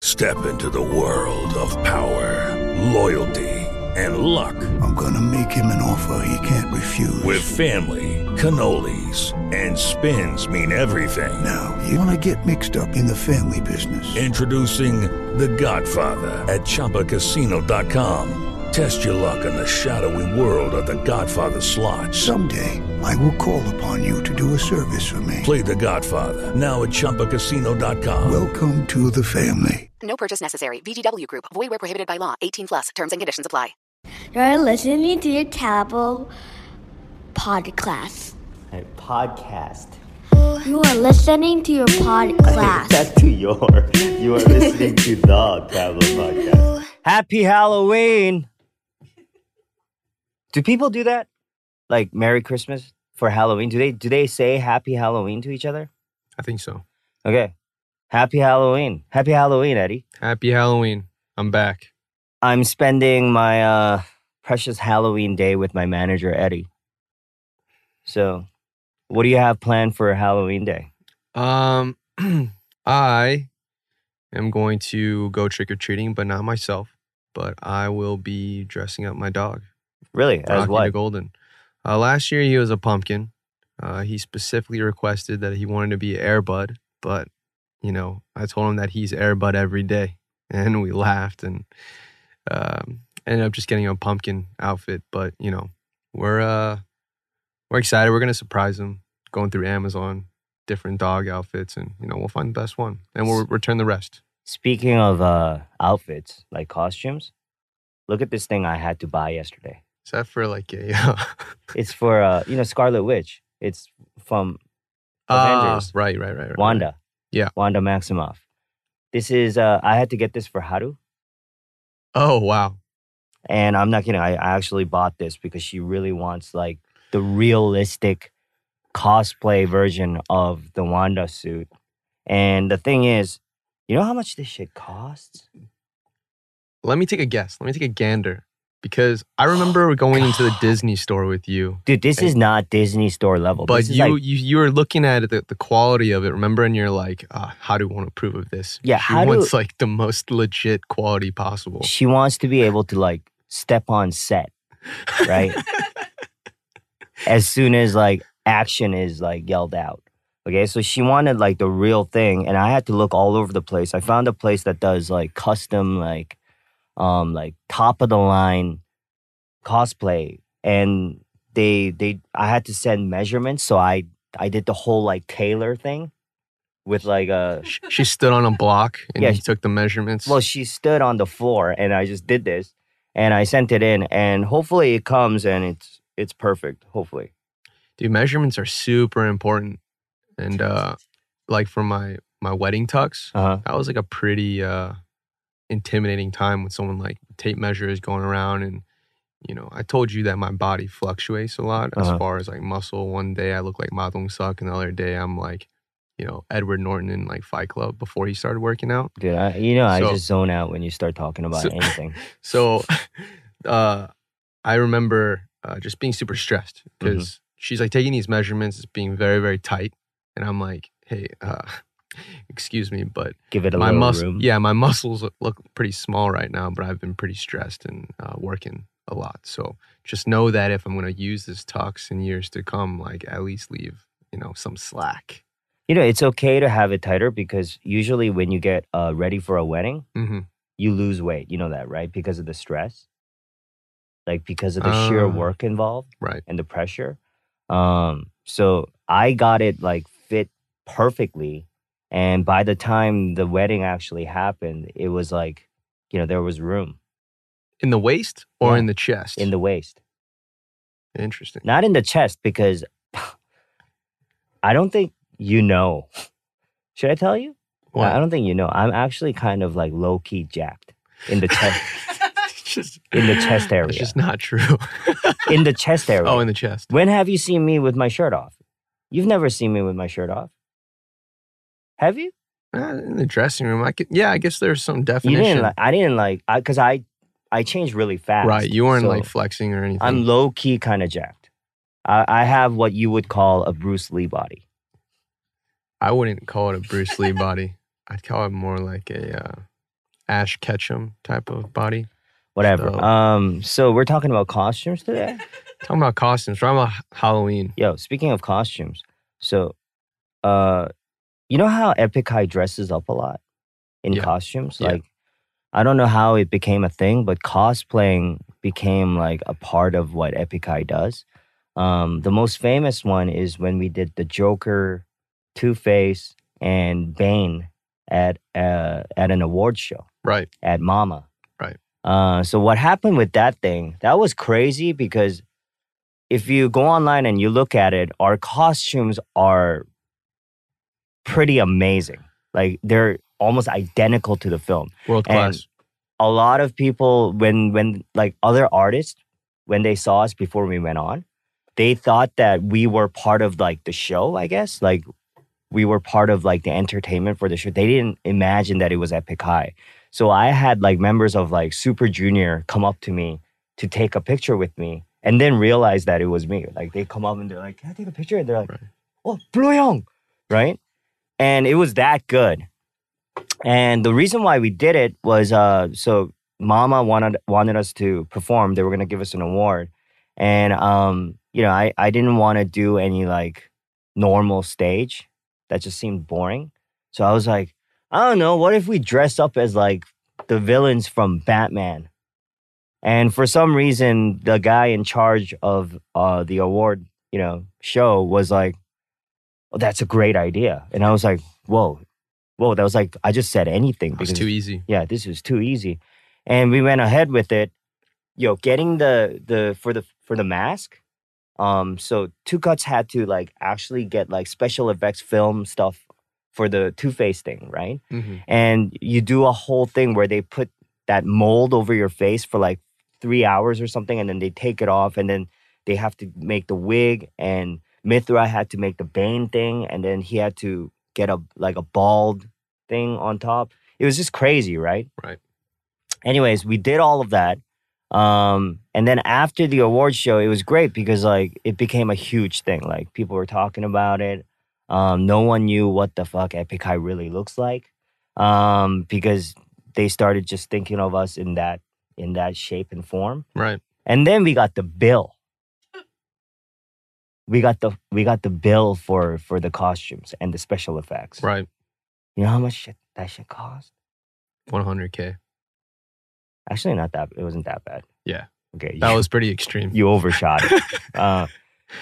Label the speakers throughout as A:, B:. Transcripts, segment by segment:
A: Step into the world of power, loyalty, and luck.
B: I'm gonna make him an offer he can't refuse.
A: With family, cannolis, and spins mean everything.
B: Now, you wanna get mixed up in the family business.
A: Introducing The Godfather at ChumbaCasino.com. Test your luck in the shadowy world of The Godfather slot.
B: Someday, I will call upon you to do a service for me.
A: Play The Godfather now at ChumbaCasino.com.
B: Welcome to the family.
C: No purchase necessary. VGW Group. Void where prohibited by law. 18 plus. Terms and conditions apply.
D: You're listening to your Tabo podcast.
E: Podcast.
D: You are listening to your podcast.
E: That's to your. You are listening to the Tabo podcast. Happy Halloween. Do people do that? Like Merry Christmas for Halloween? Do they say Happy Halloween to each other?
F: I think so.
E: Okay. Happy Halloween. Happy Halloween, Eddie.
F: Happy Halloween. I'm back.
E: I'm spending my precious Halloween day with my manager, Eddie. So, what do you have planned for Halloween day?
F: I am going to go trick-or-treating, but not myself. But I will be dressing up my dog.
E: Really? As
F: Rocky
E: what?
F: the Golden. Last year, he was a pumpkin. He specifically requested that he wanted to be Air Bud, but, you know, I told him that he's Air Bud every day. And we laughed and ended up just getting a pumpkin outfit. But, you know, we're excited. We're going to surprise him going through Amazon, different dog outfits, and, you know, we'll find the best one. And we'll return the rest. Speaking of outfits, like costumes, look at this thing I had to buy yesterday. Is that for like a... It's for, Scarlet Witch. It's from Avengers. Right. Wanda. Yeah. Wanda Maximoff. This is, I had to get this for Haru. Oh, wow. And I'm not kidding. I actually bought this because she really wants like the realistic cosplay version of the Wanda suit. And the thing is, you know how much this shit costs? Let me take a guess. Let me take a gander. Because I remember going into the Disney store with you. Dude, this is not Disney store level. But you were looking at it, the quality of it, remember? And you're like, how do you want to approve of this? Yeah, she wants like the most legit quality possible. She wants to be able to like step on set, right? As soon as like action is like yelled out. Okay, so she wanted like the real thing. And I had to look all over the place. I found a place that does like custom like top of the line cosplay, and I had to send measurements, so I did the whole like tailor thing with like a. She stood on a block and you took the measurements. Well, she stood on the floor, and I just did this, and I sent it in, and hopefully it comes and it's perfect. Hopefully, dude, measurements are super important, and like for my wedding tux, that was like a pretty intimidating time with someone like tape measures going around. And you know, I told you that my body fluctuates a lot as far as like muscle. One day I look like Ma Dong-seok, and the other day I'm like, you know, Edward Norton in like Fight Club before he started working out. Dude, I just zone out when you start talking about anything. So I remember just being super stressed because she's like taking these measurements, it's being very, very tight, and I'm like, hey, excuse me, but give it a little room. Yeah, my muscles look pretty small right now, but I've been pretty stressed and working a lot. So just know that if I'm going to use this tux in years to come, like at least leave, you know, some slack. You know, it's okay to have it tighter because usually when you get ready for a wedding, you lose weight. You know that, right? Because of the stress, like because of the sheer work involved, right, and the pressure. So I got it like fit perfectly. And by the time the wedding actually happened, it was like, you know, there was room. In the waist or in the chest? In the waist. Interesting. Not in the chest because I don't think you know. Should I tell you? What? I don't think you know. I'm actually kind of like low-key jacked in the chest. In the chest area. It's just not true. In the chest area. Oh, in the chest. When have you seen me with my shirt off? You've never seen me with my shirt off. Have you? In the dressing room. I guess there's some definition. Because I changed really fast. Right, you weren't like flexing or anything. I'm low-key kind of jacked. I have what you would call a Bruce Lee body. I wouldn't call it a Bruce Lee body. I'd call it more like a Ash Ketchum type of body.
E: Whatever.
F: So-
E: So we're talking about costumes today?
F: Talking about costumes, talking about Halloween.
E: Yo, speaking of costumes, so you know how Epic High dresses up a lot in
F: Yeah.
E: costumes?
F: Yeah.
E: Like, I don't know how it became a thing, but cosplaying became like a part of what Epic High does. The most famous one is when we did the Joker, Two-Face, and Bane at an award show
F: Right.
E: at Mama.
F: Right.
E: So what happened with that thing? That was crazy because if you go online and you look at it, our costumes are pretty amazing. Like they're almost identical to the film.
F: World
E: And
F: class.
E: a lot of people, when like other artists, when they saw us before we went on, they thought that we were part of like the show, I guess. Like we were part of like the entertainment for the show. They didn't imagine that it was Epic High. So I had like members of like Super Junior come up to me to take a picture with me and then realize that it was me. Like they come up and they're like, "Can I take a picture?" And they're like,
F: Right.
E: "Oh, Blue Young," right? And it was that good. And the reason why we did it was so Mama wanted us to perform. They were gonna give us an award, and you know, I didn't want to do any like normal stage. That just seemed boring. So I was like, I don't know. What if we dress up as like the villains from Batman? And for some reason, the guy in charge of the award, you know, show was like, "Oh, that's a great idea." And I was like, "Whoa." That was like, I just said anything.
F: It was too easy.
E: Yeah, this was too easy. And we went ahead with it. Yo, getting the for the mask. So Two Cuts had to like actually get like special effects film stuff for the Two-Face thing, right?
F: Hmm.
E: And you do a whole thing where they put that mold over your face for like 3 hours or something, and then they take it off, and then they have to make the wig, and Mithra had to make the Bane thing, and then he had to get a bald thing on top. It was just crazy, right?
F: Right.
E: Anyways, we did all of that. And then after the award show, it was great because like it became a huge thing. Like people were talking about it. No one knew what the fuck Epic High really looks like. Because they started just thinking of us in that shape and form.
F: Right.
E: And then we got the bill. We got the bill for the costumes and the special effects.
F: Right.
E: You know how much that shit cost?
F: 100K.
E: Actually, not that. It wasn't that bad.
F: Yeah.
E: Okay.
F: That was pretty extreme.
E: You overshot it.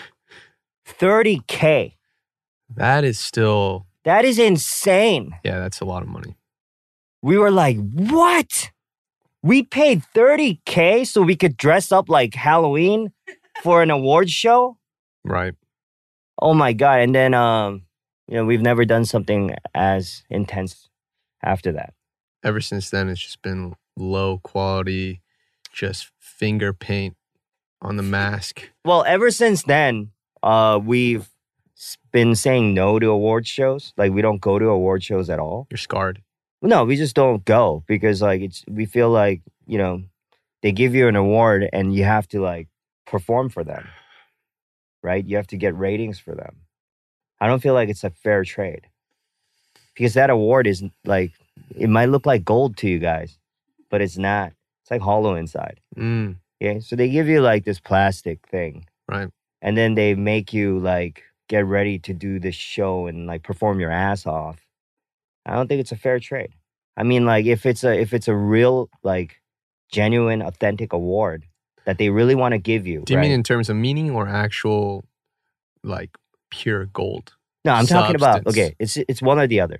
E: 30K.
F: That is still,
E: That is insane.
F: yeah, that's a lot of money.
E: We were like, what? We paid 30K so we could dress up like Halloween for an award show?
F: Right.
E: Oh my God. And then, you know, we've never done something as intense after that.
F: Ever since then, it's just been low quality, just finger paint on the mask.
E: Well, ever since then, we've been saying no to award shows. Like, we don't go to award shows at all.
F: You're scarred.
E: No, we just don't go because, like, we feel like, you know, they give you an award and you have to, like, perform for them, right? You have to get ratings for them. I don't feel like it's a fair trade because that award is, like, it might look like gold to you guys, but it's not. It's like hollow inside.
F: Mm,
E: Okay, so they give you, like, this plastic thing.
F: right.
E: And then they make you, like, get ready to do this show and, like, perform your ass off. I don't think it's a fair trade. I mean, like, if it's a real, like, genuine, authentic award that they really want to give you.
F: Do you mean
E: right?
F: in terms of meaning or actual, like, pure gold?
E: No, I'm talking about,
F: substance?
E: okay, it's one or the other.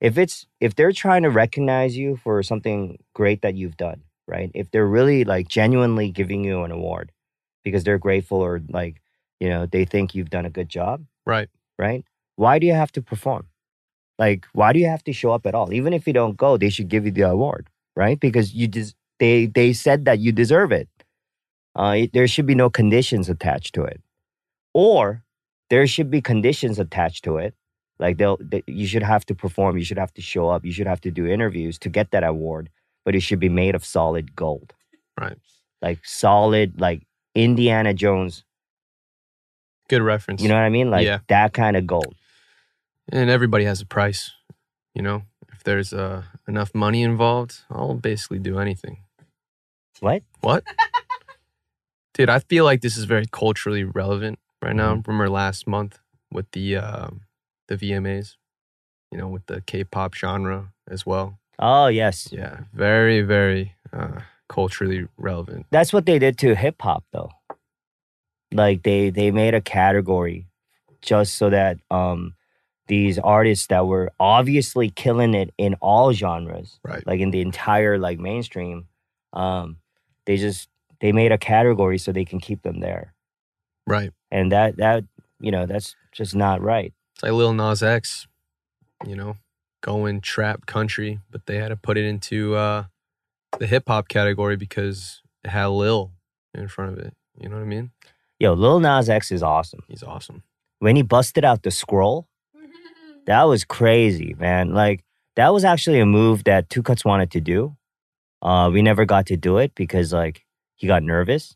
E: If they're trying to recognize you for something great that you've done, right? If they're really, like, genuinely giving you an award because they're grateful or, like, you know, they think you've done a good job,
F: Right.
E: right? Why do you have to perform? Like, why do you have to show up at all? Even if you don't go, they should give you the award, right? Because they said that you deserve it. There should be no conditions attached to it, or there should be conditions attached to it. Like you should have to perform, you should have to show up, you should have to do interviews to get that award, but it should be made of solid gold,
F: Right.
E: like solid, like Indiana Jones.
F: Good reference.
E: You know what I mean? Like
F: Yeah.
E: that kind of gold.
F: And everybody has a price, you know? If there's a enough money involved, I'll basically do anything.
E: What?
F: What? Dude, I feel like this is very culturally relevant right now. Remember last month with the VMAs, with the K-pop genre as well.
E: Oh, yes.
F: Yeah, very, very culturally relevant.
E: That's what they did to hip hop, though. Like they made a category just so that these artists that were obviously killing it in all genres,
F: Right.
E: like in the entire like mainstream, they made a category so they can keep them there.
F: Right.
E: And that's just not right.
F: It's like Lil Nas X, going trap country, but they had to put it into the hip hop category because it had Lil in front of it. You know what I mean?
E: Yo, Lil Nas X is awesome.
F: He's awesome.
E: When he busted out the scroll, that was crazy, man. Like, that was actually a move that Two Cuts wanted to do. We never got to do it because, like, he got nervous.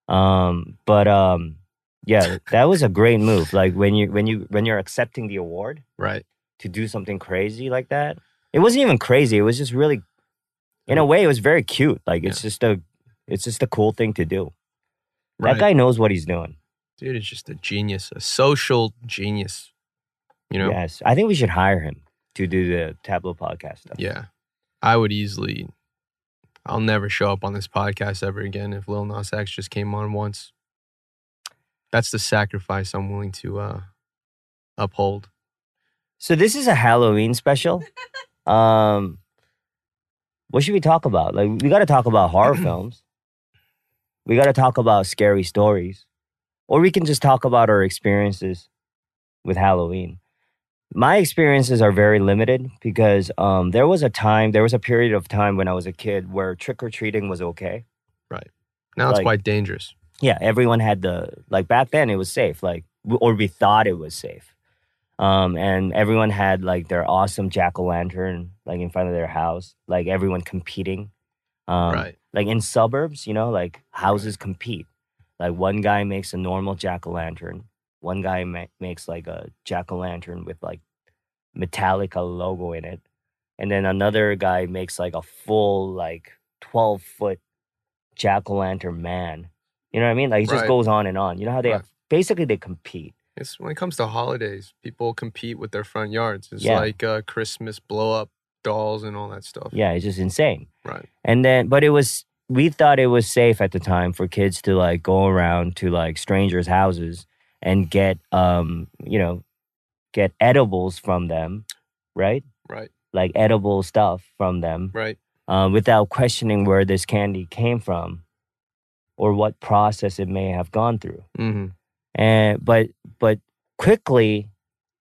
E: Yeah, that was a great move. Like, when you're accepting the award,
F: Right.
E: to do something crazy like that. It wasn't even crazy. It was just really, in a way, it was very cute. Like, it's just a cool thing to do.
F: Right.
E: That guy knows what he's doing.
F: Dude is just a genius, a social genius.
E: Yes, I think we should hire him to do the Tableau podcast stuff.
F: Yeah. I'll never show up on this podcast ever again if Lil Nas X just came on once. That's the sacrifice I'm willing to uphold.
E: So this is a Halloween special. What should we talk about? Like, we got to talk about horror films. We got to talk about scary stories. Or we can just talk about our experiences with Halloween. My experiences are very limited because there was a period of time when I was a kid where trick-or-treating was okay.
F: Right. Now it's
E: Like-
F: quite dangerous.
E: Yeah, everyone had back then it was safe, or we thought it was safe. And everyone had like their awesome jack-o'-lantern like in front of their house, like everyone competing.
F: Right.
E: Like in suburbs, like houses compete. Like one guy makes a normal jack-o'-lantern. One guy makes like a jack-o'-lantern with like Metallica logo in it. And then another guy makes like a full like 12-foot jack-o'-lantern man. You know what I mean? Like it just
F: Right.
E: goes on and on. You know how they
F: Right.
E: basically they compete.
F: It's when it comes to holidays, people compete with their front yards. It's
E: Yeah.
F: like Christmas blow up dolls and all that stuff.
E: Yeah, it's just insane.
F: Right.
E: And then, but we thought it was safe at the time for kids to like go around to like strangers' houses and get, get edibles from them, right?
F: Right.
E: Like edible stuff from them,
F: Right.
E: without questioning where this candy came from or what process it may have gone through.
F: Mm-hmm.
E: And but quickly,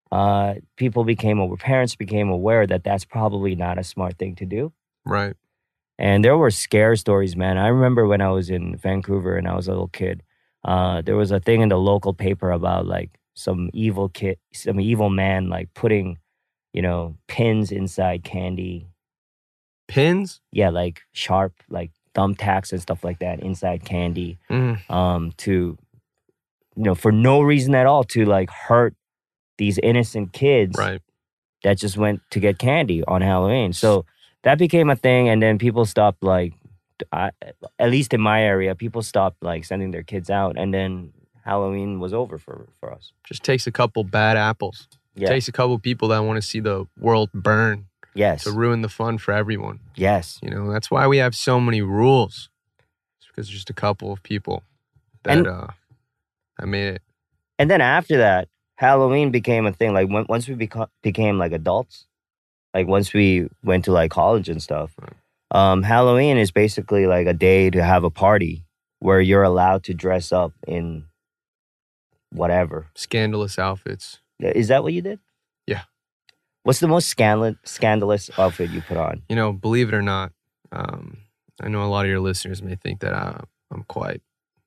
E: parents became aware that that's probably not a smart thing to do.
F: Right.
E: And there were scare stories, man. I remember when I was in Vancouver and I was a little kid, there was a thing in the local paper about like some evil man like putting, pins inside candy.
F: Pins?
E: Yeah, like sharp, like thumbtacks and stuff like that inside candy.
F: Mm.
E: To, for no reason at all, to like hurt these innocent kids
F: Right.
E: that just went to get candy on Halloween. So that became a thing, and then people stopped at least in my area, people stopped like sending their kids out, and then Halloween was over for us.
F: Just takes a couple bad apples.
E: Yeah.
F: Takes a couple people that want to see the world burn
E: Yes.
F: to ruin the fun for everyone.
E: Yes.
F: That's why we have so many rules. It's because there's just a couple of people that made it.
E: And then after that, Halloween became a thing. Like once we became like adults, like once we went to like college and stuff, Halloween is basically like a day to have a party where you're allowed to dress up in whatever.
F: Scandalous outfits.
E: Is that what you did?
F: Yeah.
E: What's the most scandalous outfit you put on?
F: Believe it or not, I know a lot of your listeners may think that I'm quite,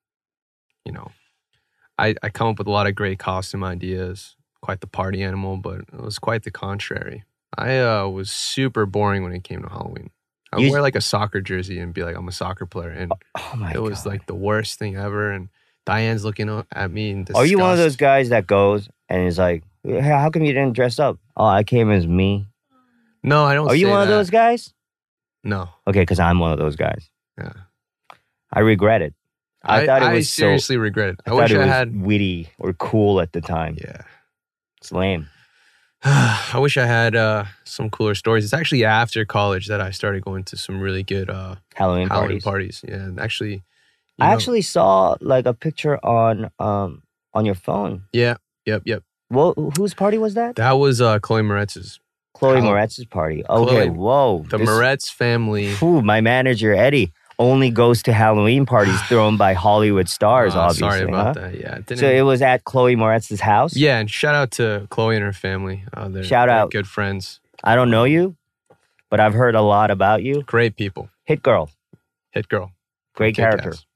F: I come up with a lot of great costume ideas, quite the party animal, but it was quite the contrary. I was super boring when it came to Halloween. I would wear like a soccer jersey and be like, I'm a soccer player. And
E: Oh my
F: it
E: God.
F: was like the worst thing ever. And Diane's looking at me in disgust.
E: Are you one of those guys that goes and is like, hey, how come you didn't dress up? Oh, I came as me.
F: No, I don't.
E: Are you
F: say
E: one of
F: that.
E: those guys?
F: No.
E: Okay, because I'm one of those guys.
F: Yeah.
E: I regret it. I thought it was
F: seriously regret it.
E: I
F: I wish
E: thought it
F: I
E: was
F: had.
E: witty or cool at the time.
F: Yeah.
E: It's lame.
F: I wish I had some cooler stories. It's actually after college that I started going to some really good
E: Halloween
F: Halloween
E: parties.
F: parties. Yeah, and actually,
E: I actually saw like a picture on your phone.
F: Yeah. Yep.
E: Well, whose party was that?
F: That was Chloe Moretz's.
E: Chloe
F: Hall-
E: Moretz's party. Okay,
F: Chloe-
E: whoa.
F: The Moretz family.
E: Phew, my manager Eddie only goes to Halloween parties thrown by Hollywood stars. Obviously,
F: Sorry about
E: huh?
F: that. Yeah. It didn't,
E: So it was at Chloe Moretz's house.
F: yeah, and shout out to Chloe and her family.
E: Shout
F: they're
E: out.
F: good friends.
E: I don't know you, but I've heard a lot about you.
F: Great people.
E: Hit girl,
F: Hit girl.
E: great
F: Kick
E: character.
F: ass.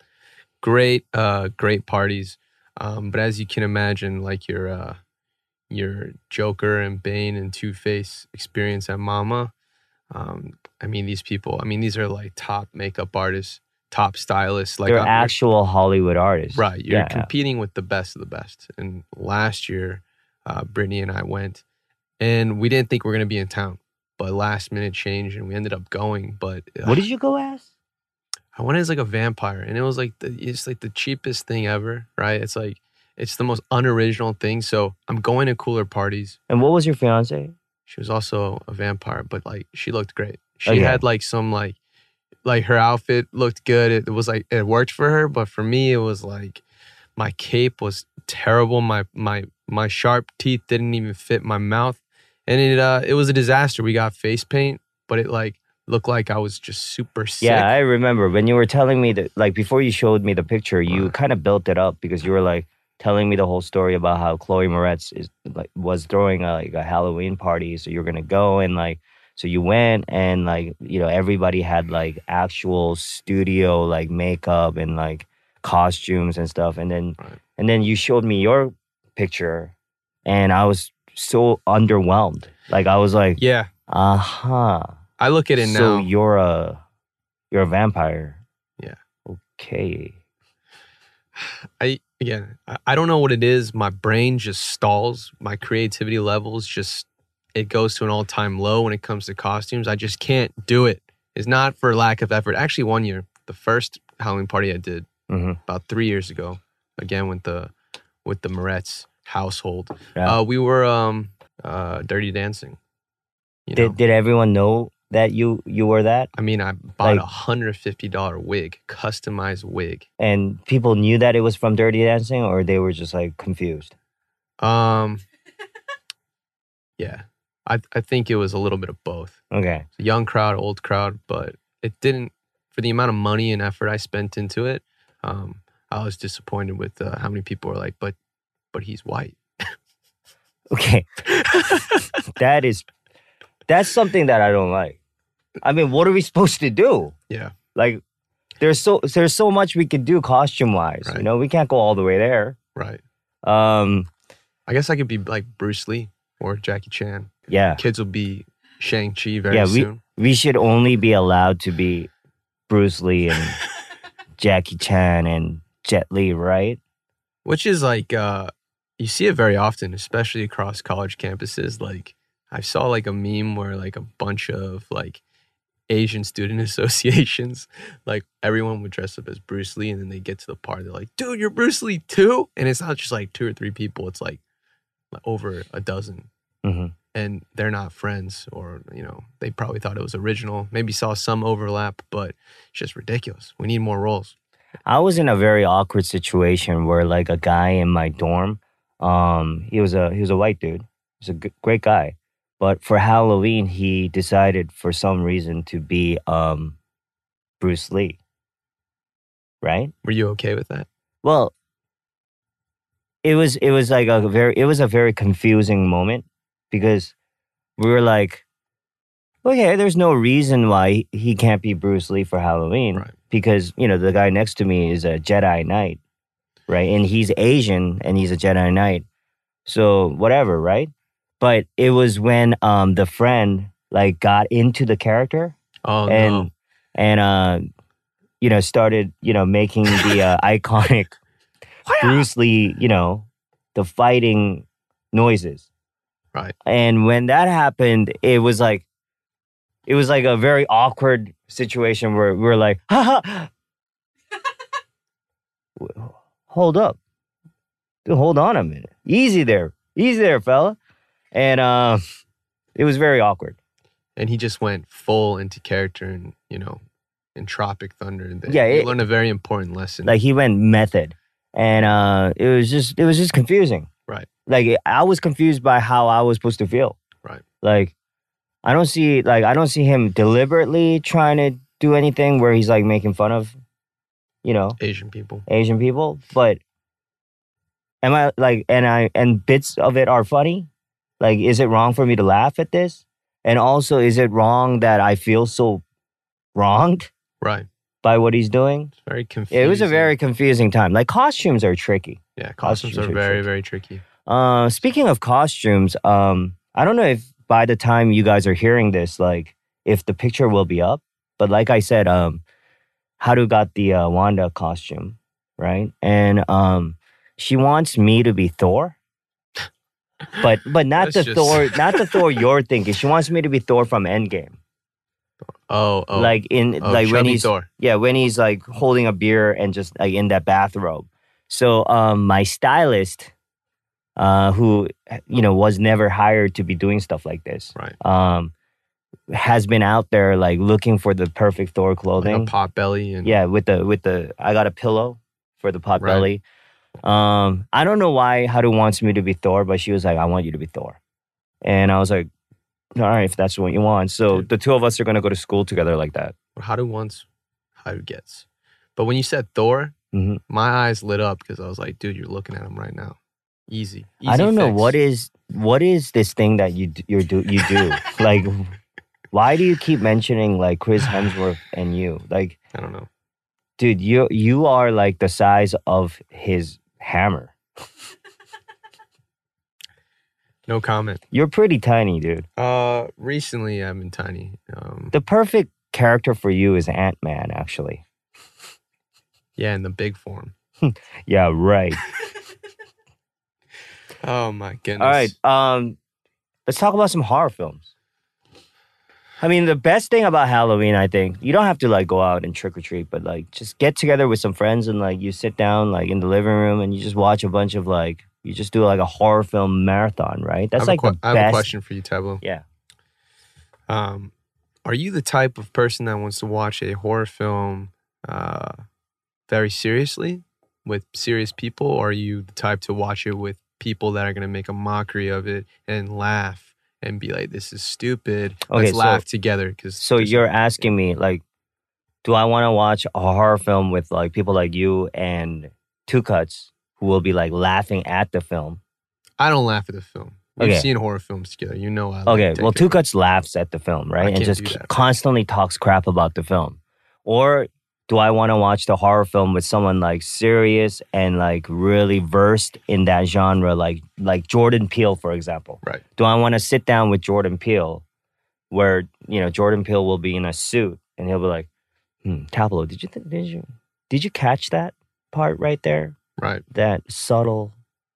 F: Great parties. But as you can imagine, like your Joker and Bane and Two-Face experience at Mama. I mean, these people. I mean, these are like top makeup artists, top stylists. Like
E: They're actual Hollywood artists.
F: right. You're
E: Yeah.
F: competing with the best of the best. And last year, Brittany and I went, and we didn't think we were gonna be in town, but last minute change, and we ended up going. But
E: What did you go as?
F: I went as like a vampire, and it was like it's like the cheapest thing ever, right? It's like it's the most unoriginal thing. So I'm going to cooler parties.
E: And what was your fiance?
F: She was also a vampire, but like she looked great. She
E: Okay.
F: had like some like her outfit looked good. It was like it worked for her, but for me it was like my cape was terrible. My sharp teeth didn't even fit my mouth, and it was a disaster. We got face paint, but it like looked like I was just super sick.
E: Yeah, I remember when you were telling me that, like before you showed me the picture, you kind of built it up because you were like telling me the whole story about how Chloe Moretz was throwing a Halloween party, so you're gonna go and like. So you went and like, you know, everybody had like actual studio like makeup and like costumes and stuff. And then you showed me your picture and I was so underwhelmed. Like I was like,
F: Yeah.
E: uh-huh.
F: I look at it
E: So
F: now.
E: you're a vampire.
F: Yeah.
E: Okay.
F: I don't know what it is. My brain just stalls. My creativity levels just it goes to an all-time low when it comes to costumes. I just can't do it. It's not for lack of effort. Actually, one year, the first Halloween party I did about 3 years ago, again with the Moretz household,
E: Yeah.
F: we were Dirty Dancing. You know?
E: Did everyone know that you were that?
F: I mean, I bought
E: like-
F: a $150 wig, customized wig.
E: And people knew that it was from Dirty Dancing, or they were just like confused?
F: Yeah, I think it was a little bit of both.
E: Okay.
F: Young crowd, old crowd, but it didn't, for the amount of money and effort I spent into it, I was disappointed with how many people were like, but he's white.
E: Okay. That's something that I don't like. I mean, what are we supposed to do?
F: Yeah.
E: Like, there's so much we could do costume wise.
F: Right.
E: You know, we can't go all the way there.
F: Right.
E: Um,
F: I guess I could be like Bruce Lee or Jackie Chan.
E: yeah,
F: Kids will be Shang-Chi very
E: yeah.
F: soon.
E: We should only be allowed to be Bruce Lee and Jackie Chan and Jet Li, right?
F: Which is like, you see it very often, especially across college campuses. Like, I saw like a meme where like a bunch of like Asian student associations, like everyone would dress up as Bruce Lee, and then they get to the party, they're like, dude, you're Bruce Lee too? And it's not just like 2 or 3 people, it's like over a dozen.
E: Mm-hmm.
F: And they're not friends, or, you know, they probably thought it was original, maybe saw some overlap, but it's just ridiculous. We need more roles.
E: I was in a very awkward situation where like a guy in my dorm, he was a white dude. He's a great guy. But for Halloween, he decided for some reason to be Bruce Lee. Right?
F: Were you okay with that?
E: Well, it was like a very confusing moment because we were like, okay, there's no reason why he can't be Bruce Lee for Halloween.
F: Right.
E: Because, you know, the guy next to me is a Jedi Knight, right? And he's Asian and he's a Jedi Knight. So whatever, right? But it was when the friend like got into the character
F: Oh,
E: and you know, started, you know, making the iconic Bruce Lee, you know, the fighting noises.
F: Right.
E: And when that happened, it was like it was like a very awkward situation where we were like, ha ha. Hold up. Dude, hold on a minute. Easy there, fella. And it was very awkward.
F: And he just went full into character and, in Tropic Thunder.
E: Yeah,
F: you learned a very important lesson.
E: Like he went method. And it was just confusing.
F: Right.
E: Like I was confused by how I was supposed to feel.
F: Right.
E: Like I don't see him deliberately trying to do anything where he's like making fun of,
F: Asian people.
E: But am I like, and bits of it are funny? Like, is it wrong for me to laugh at this? And also, is it wrong that I feel so wronged?
F: Right.
E: By what he's doing?
F: It's very confusing.
E: It was a very confusing time. Like, costumes are tricky.
F: Yeah, costumes are very, very tricky.
E: Speaking of costumes, I don't know if by the time you guys are hearing this, like, if the picture will be up. But like I said, Haru got the Wanda costume, right? And she wants me to be Thor. But not the Thor you're thinking. She wants me to be Thor from Endgame.
F: Oh,
E: like when he's
F: Thor.
E: Yeah, when he's like holding a beer and just like in that bathrobe. So my stylist, who was never hired to be doing stuff like this,
F: right?
E: Has been out there like looking for the perfect Thor clothing,
F: like a pot belly, and
E: with the I got a pillow for the pot belly. I don't know why Haru wants me to be Thor, but she was like, I want you to be Thor. And I was like, all right, if that's what you want. So the two of us are going to go to school together like that.
F: Haru wants, Haru gets. But when you said Thor, my eyes lit up because I was like, dude, you're looking at him right now. Easy
E: I don't know
F: fix.
E: what is this thing that you do? Like, why do you keep mentioning like Chris Hemsworth and you? Like,
F: I don't know.
E: Dude, you are like the size of his hammer.
F: No comment.
E: You're pretty tiny, dude.
F: Recently I've been tiny.
E: The perfect character for you is Ant-Man, actually.
F: Yeah, in the big form.
E: Yeah, right.
F: Oh my goodness.
E: All right. Let's talk about some horror films. I mean, the best thing about Halloween, I think, you don't have to like go out and trick or treat, but like just get together with some friends and like you sit down like in the living room and you just watch a bunch of like, you just do like a horror film marathon, right? That's like the best.
F: I have a question for you, Tablo.
E: Yeah.
F: Are you the type of person that wants to watch a horror film very seriously with serious people, or are you the type to watch it with people that are going to make a mockery of it and laugh and be like, this is stupid. Let's laugh together.
E: So you're asking me, like, do I want to watch a horror film with like people like you and Two Cuts who will be like laughing at the film?
F: I don't laugh at the film. We've seen horror films together. You know I like
E: Okay, well, Two Cuts laughs at the film, right? And just constantly talks crap about the film. Or do I want to watch the horror film with someone like serious and like really versed in that genre, like Jordan Peele, for example?
F: Right.
E: Do I want to sit down with Jordan Peele where, Jordan Peele will be in a suit and he'll be like, Tablo, did you catch that part right there?
F: Right.
E: That subtle,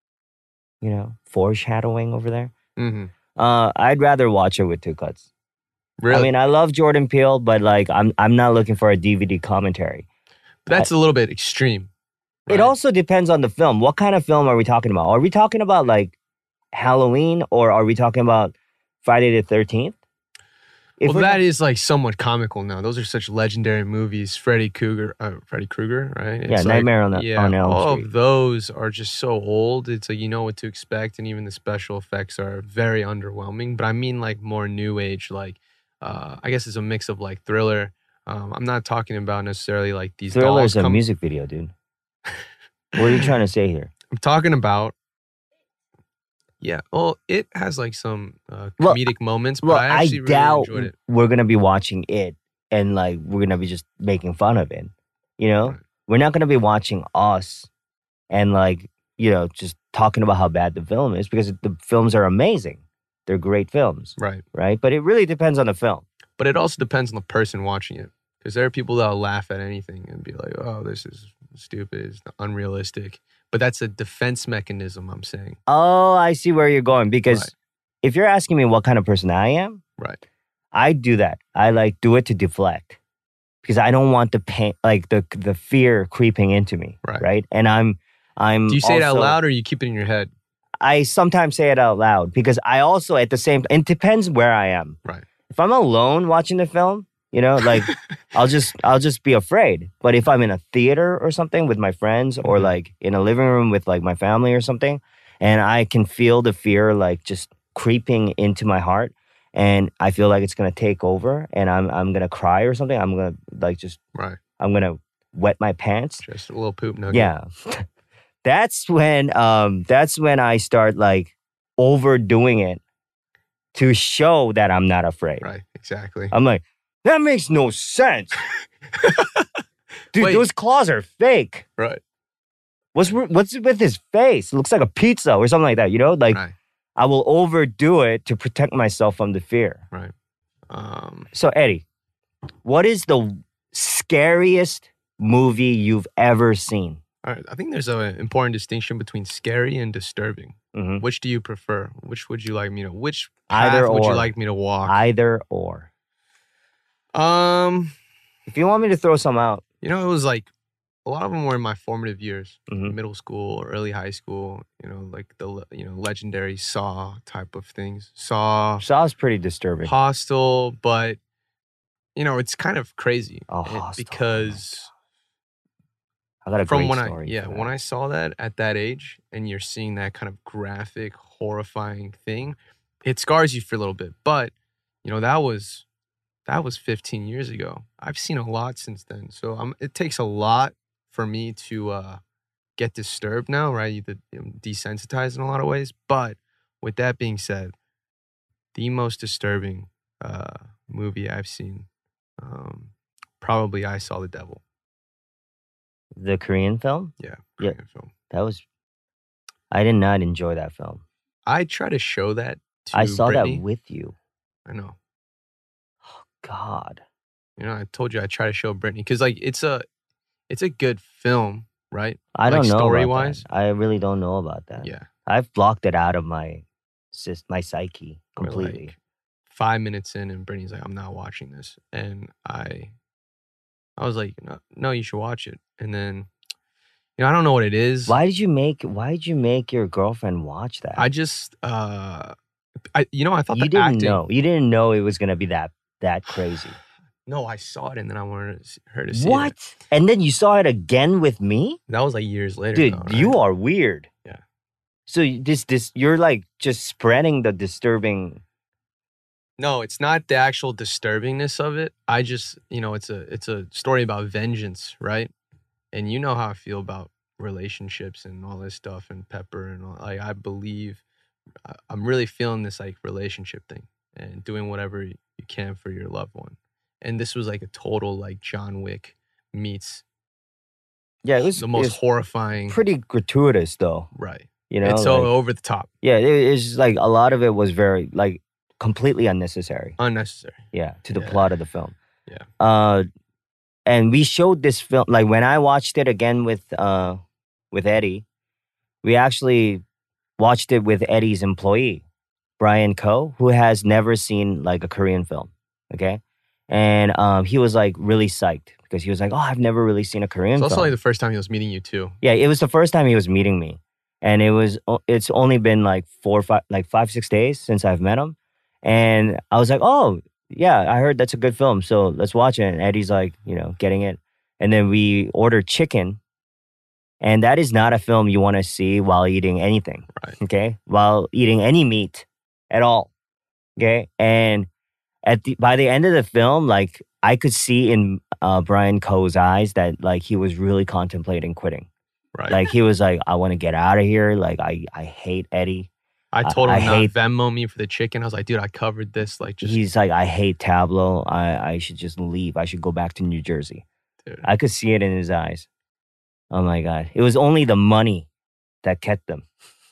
E: foreshadowing over there?
F: Mm-hmm.
E: I'd rather watch it with Two Cuts.
F: Really?
E: I mean, I love Jordan Peele, but like, I'm not looking for a DVD commentary.
F: But that's a little bit extreme. Right?
E: It also depends on the film. What kind of film are we talking about? Are we talking about like Halloween, or are we talking about Friday the 13th?
F: Well, that is like somewhat comical now. Those are such legendary movies. Freddy Krueger, right?
E: It's Nightmare on Elm Street.
F: All of those are just so old. It's like you know what to expect, and even the special effects are very underwhelming. But I mean like more new age, like I guess it's a mix of like thriller. I'm not talking about necessarily like these
E: Thriller
F: dolls.
E: Is a music video, dude. What are you trying to say here?
F: I'm talking about. Yeah, well, it has like some comedic moments, but I actually
E: doubt
F: really enjoyed it.
E: We're gonna be watching it and like we're gonna be just making fun of it. Right. We're not gonna be watching Us and like just talking about how bad the film is, because the films are amazing. They're great films,
F: right?
E: But it really depends on the film.
F: But it also depends on the person watching it, because there are people that'll laugh at anything and be like, "Oh, this is stupid, it's unrealistic." But that's a defense mechanism, I'm saying.
E: Oh, I see where you're going. Because if you're asking me what kind of person I am,
F: right,
E: I do that. I like do it to deflect because I don't want the pain, like the fear creeping into me.
F: Right.
E: And I'm.
F: Do you say it out
E: also-
F: loud or you keep it in your head?
E: I sometimes say it out loud because I also at the same. It depends where I am.
F: Right.
E: If I'm alone watching the film, you know, like I'll just be afraid. But if I'm in a theater or something with my friends, or like in a living room with like my family or something, and I can feel the fear like just creeping into my heart, and I feel like it's gonna take over, and I'm gonna cry or something. I'm gonna like just
F: Right.
E: I'm gonna wet my pants.
F: Just a little poop nugget.
E: Yeah. That's when I start like overdoing it to show that I'm not afraid.
F: Right. Exactly.
E: I'm like, that makes no sense. Dude,
F: Wait.
E: those claws are fake.
F: Right.
E: What's with his face? It looks like a pizza or something like that, you know? Like
F: Right.
E: I will overdo it to protect myself from the fear.
F: Right.
E: So Eddie, what is the scariest movie you've ever seen?
F: All right. I think there's an important distinction between scary and disturbing.
E: Mhm.
F: Which do you prefer? Which would you like me to? Which
E: Either
F: path would you
E: or.
F: like me to walk?
E: Either or.
F: Um,
E: If you want me to throw some out.
F: it was like a lot of them were in my formative years,
E: Mhm.
F: middle school, early high school. Like the legendary Saw type of things. Saw,
E: Saw's pretty disturbing.
F: Hostel, but it's kind of crazy
E: Oh, Hostel.
F: because
E: I got a
F: from
E: great
F: when
E: story. for
F: when
E: that.
F: I saw that at that age, and you're seeing that kind of graphic, horrifying thing, it scars you for a little bit. But that was 15 years ago. I've seen a lot since then, so it takes a lot for me to get disturbed now, right? Desensitized in a lot of ways. But with that being said, the most disturbing movie I've seen, probably I Saw the Devil.
E: The Korean film?
F: Yeah,
E: Yeah.
F: Korean film.
E: I did not enjoy that film.
F: I try to show that to
E: I saw
F: Brittany.
E: that with you.
F: I know.
E: God.
F: I told you I try to show Brittany because like it's a good film, right?
E: I don't
F: Like,
E: know
F: story-wise?
E: about that. I really don't know about that.
F: Yeah.
E: I've blocked it out of my psyche
F: We're,
E: completely.
F: like 5 minutes in, and Brittany's like, "I'm not watching this," and I was like, "No, you should watch it." And then, I don't know what it is.
E: Why did you make your girlfriend watch that?
F: I just, I thought
E: you
F: the
E: didn't
F: acting.
E: know. You didn't know it was gonna be that crazy.
F: No, I saw it, and then I wanted her to see
E: What?
F: it.
E: And then you saw it again with me?
F: That was like years later.
E: Dude,
F: though, right?
E: you are weird.
F: Yeah.
E: So this you're like just spreading the disturbing.
F: No, it's not the actual disturbingness of it. I just, it's a story about vengeance, right? And you know how I feel about relationships and all this stuff and Pepper and all. Like, I believe I'm really feeling this like relationship thing and doing whatever you can for your loved one. And this was like a total like John Wick meets
E: Yeah, it was
F: the
E: it
F: most
E: was
F: horrifying.
E: pretty gratuitous though.
F: Right.
E: You know,
F: It's so
E: like-
F: over the top,
E: yeah, it's like a lot of it was very like completely unnecessary.
F: unnecessary.
E: Yeah, to the
F: Yeah.
E: plot of the film.
F: Yeah.
E: And we showed this film like when I watched it again with Eddie, we actually watched it with Eddie's employee, Brian Ko, who has never seen like a Korean film. Okay. And he was like really psyched because he was like, "Oh, I've never really seen a Korean
F: It's
E: film."
F: also like the first time he was meeting you too.
E: Yeah, it was the first time he was meeting me, and it's only been like 5-6 days since I've met him, and I was like, "Oh, yeah, I heard that's a good film, so let's watch it." And Eddie's like, getting it, and then we ordered chicken, and that is not a film you want to see while eating anything,
F: Right.
E: okay? While eating any meat at all, okay? And by the end of the film, like I could see in Brian Ko's eyes that like he was really contemplating quitting.
F: Right.
E: Like he was like, I want to get out of here. Like I hate Eddie.
F: I told him
E: I
F: not
E: hate-
F: Venmo me for the chicken. I was like, dude, I covered this. Like, just
E: He's like, I hate Tableau. I should just leave. I should go back to New Jersey.
F: dude.
E: I could see it in his eyes. Oh my God. It was only the money that kept them.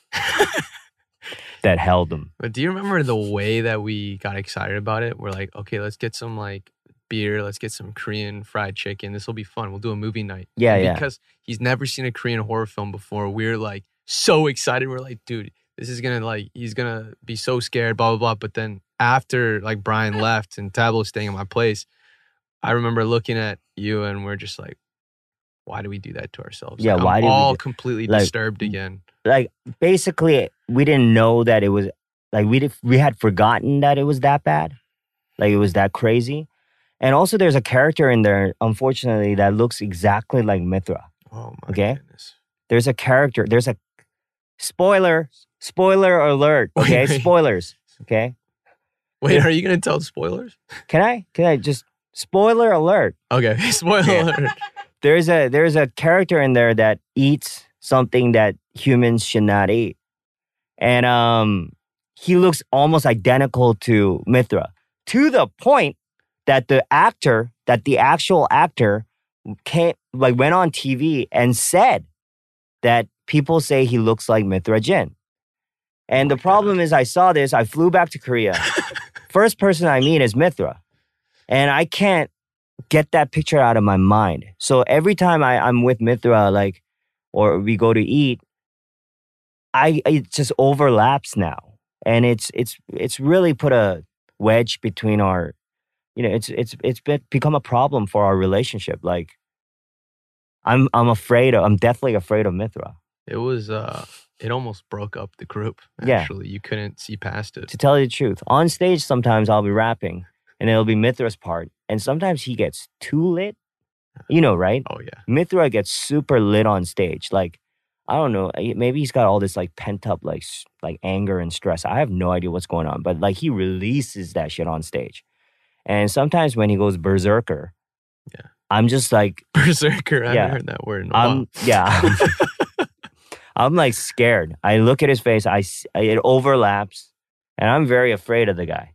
E: That held them.
F: But do you remember the way that we got excited about it? We're like, okay, let's get some like beer. Let's get some Korean fried chicken. This will be fun. We'll do a movie night.
E: Yeah,
F: And
E: yeah.
F: Because he's never seen a Korean horror film before. We're like so excited. We're like, dude, this is gonna like, he's gonna be so scared, blah, blah, blah. But then after like Brian left and Tablo was staying at my place, I remember looking at you and we're just like, why do we do that to ourselves?
E: Yeah,
F: like,
E: why
F: I'm
E: did we
F: all
E: do-
F: completely
E: like,
F: disturbed again.
E: Like basically, we didn't know that it was like we had forgotten that it was that bad, like it was that crazy. And also, there's a character in there, unfortunately, that looks exactly like Mithra.
F: Oh my
E: Okay.
F: goodness.
E: There's a character. There's a spoiler alert. Okay,
F: Wait.
E: spoilers. Okay,
F: Wait, are you gonna tell spoilers?
E: can I just spoiler alert?
F: Okay, spoiler
E: Yeah.
F: alert.
E: There's a character in there that eats something that humans should not eat, and he looks almost identical to Mithra, to the point that the actual actor went on TV and said that people say he looks like Mithra Jin. And
F: Oh
E: the
F: my
E: problem is, I saw this, I flew back to Korea. First person I meet is Mithra. And I can't get that picture out of my mind. So every time I'm with Mithra, like, or we go to eat, it just overlaps now. And it's really put a wedge between our, it's become a problem for our relationship. Like, I'm deathly afraid of Mithra.
F: It was it almost broke up the group.
E: Yeah.
F: Actually, you couldn't see past it.
E: To tell you the truth, on stage sometimes I'll be rapping and it'll be Mithra's part, and sometimes he gets too lit. You know, right?
F: Oh yeah.
E: Mithra gets super lit on stage. Like, I don't know, maybe he's got all this like pent up like anger and stress. I have no idea what's going on, but like he releases that shit on stage. And sometimes when he goes berserker,
F: Yeah.
E: I'm just like,
F: Berserker. I
E: Yeah.
F: haven't heard that word in a while.
E: I'm like scared. I look at his face, it overlaps, and I'm very afraid of the guy.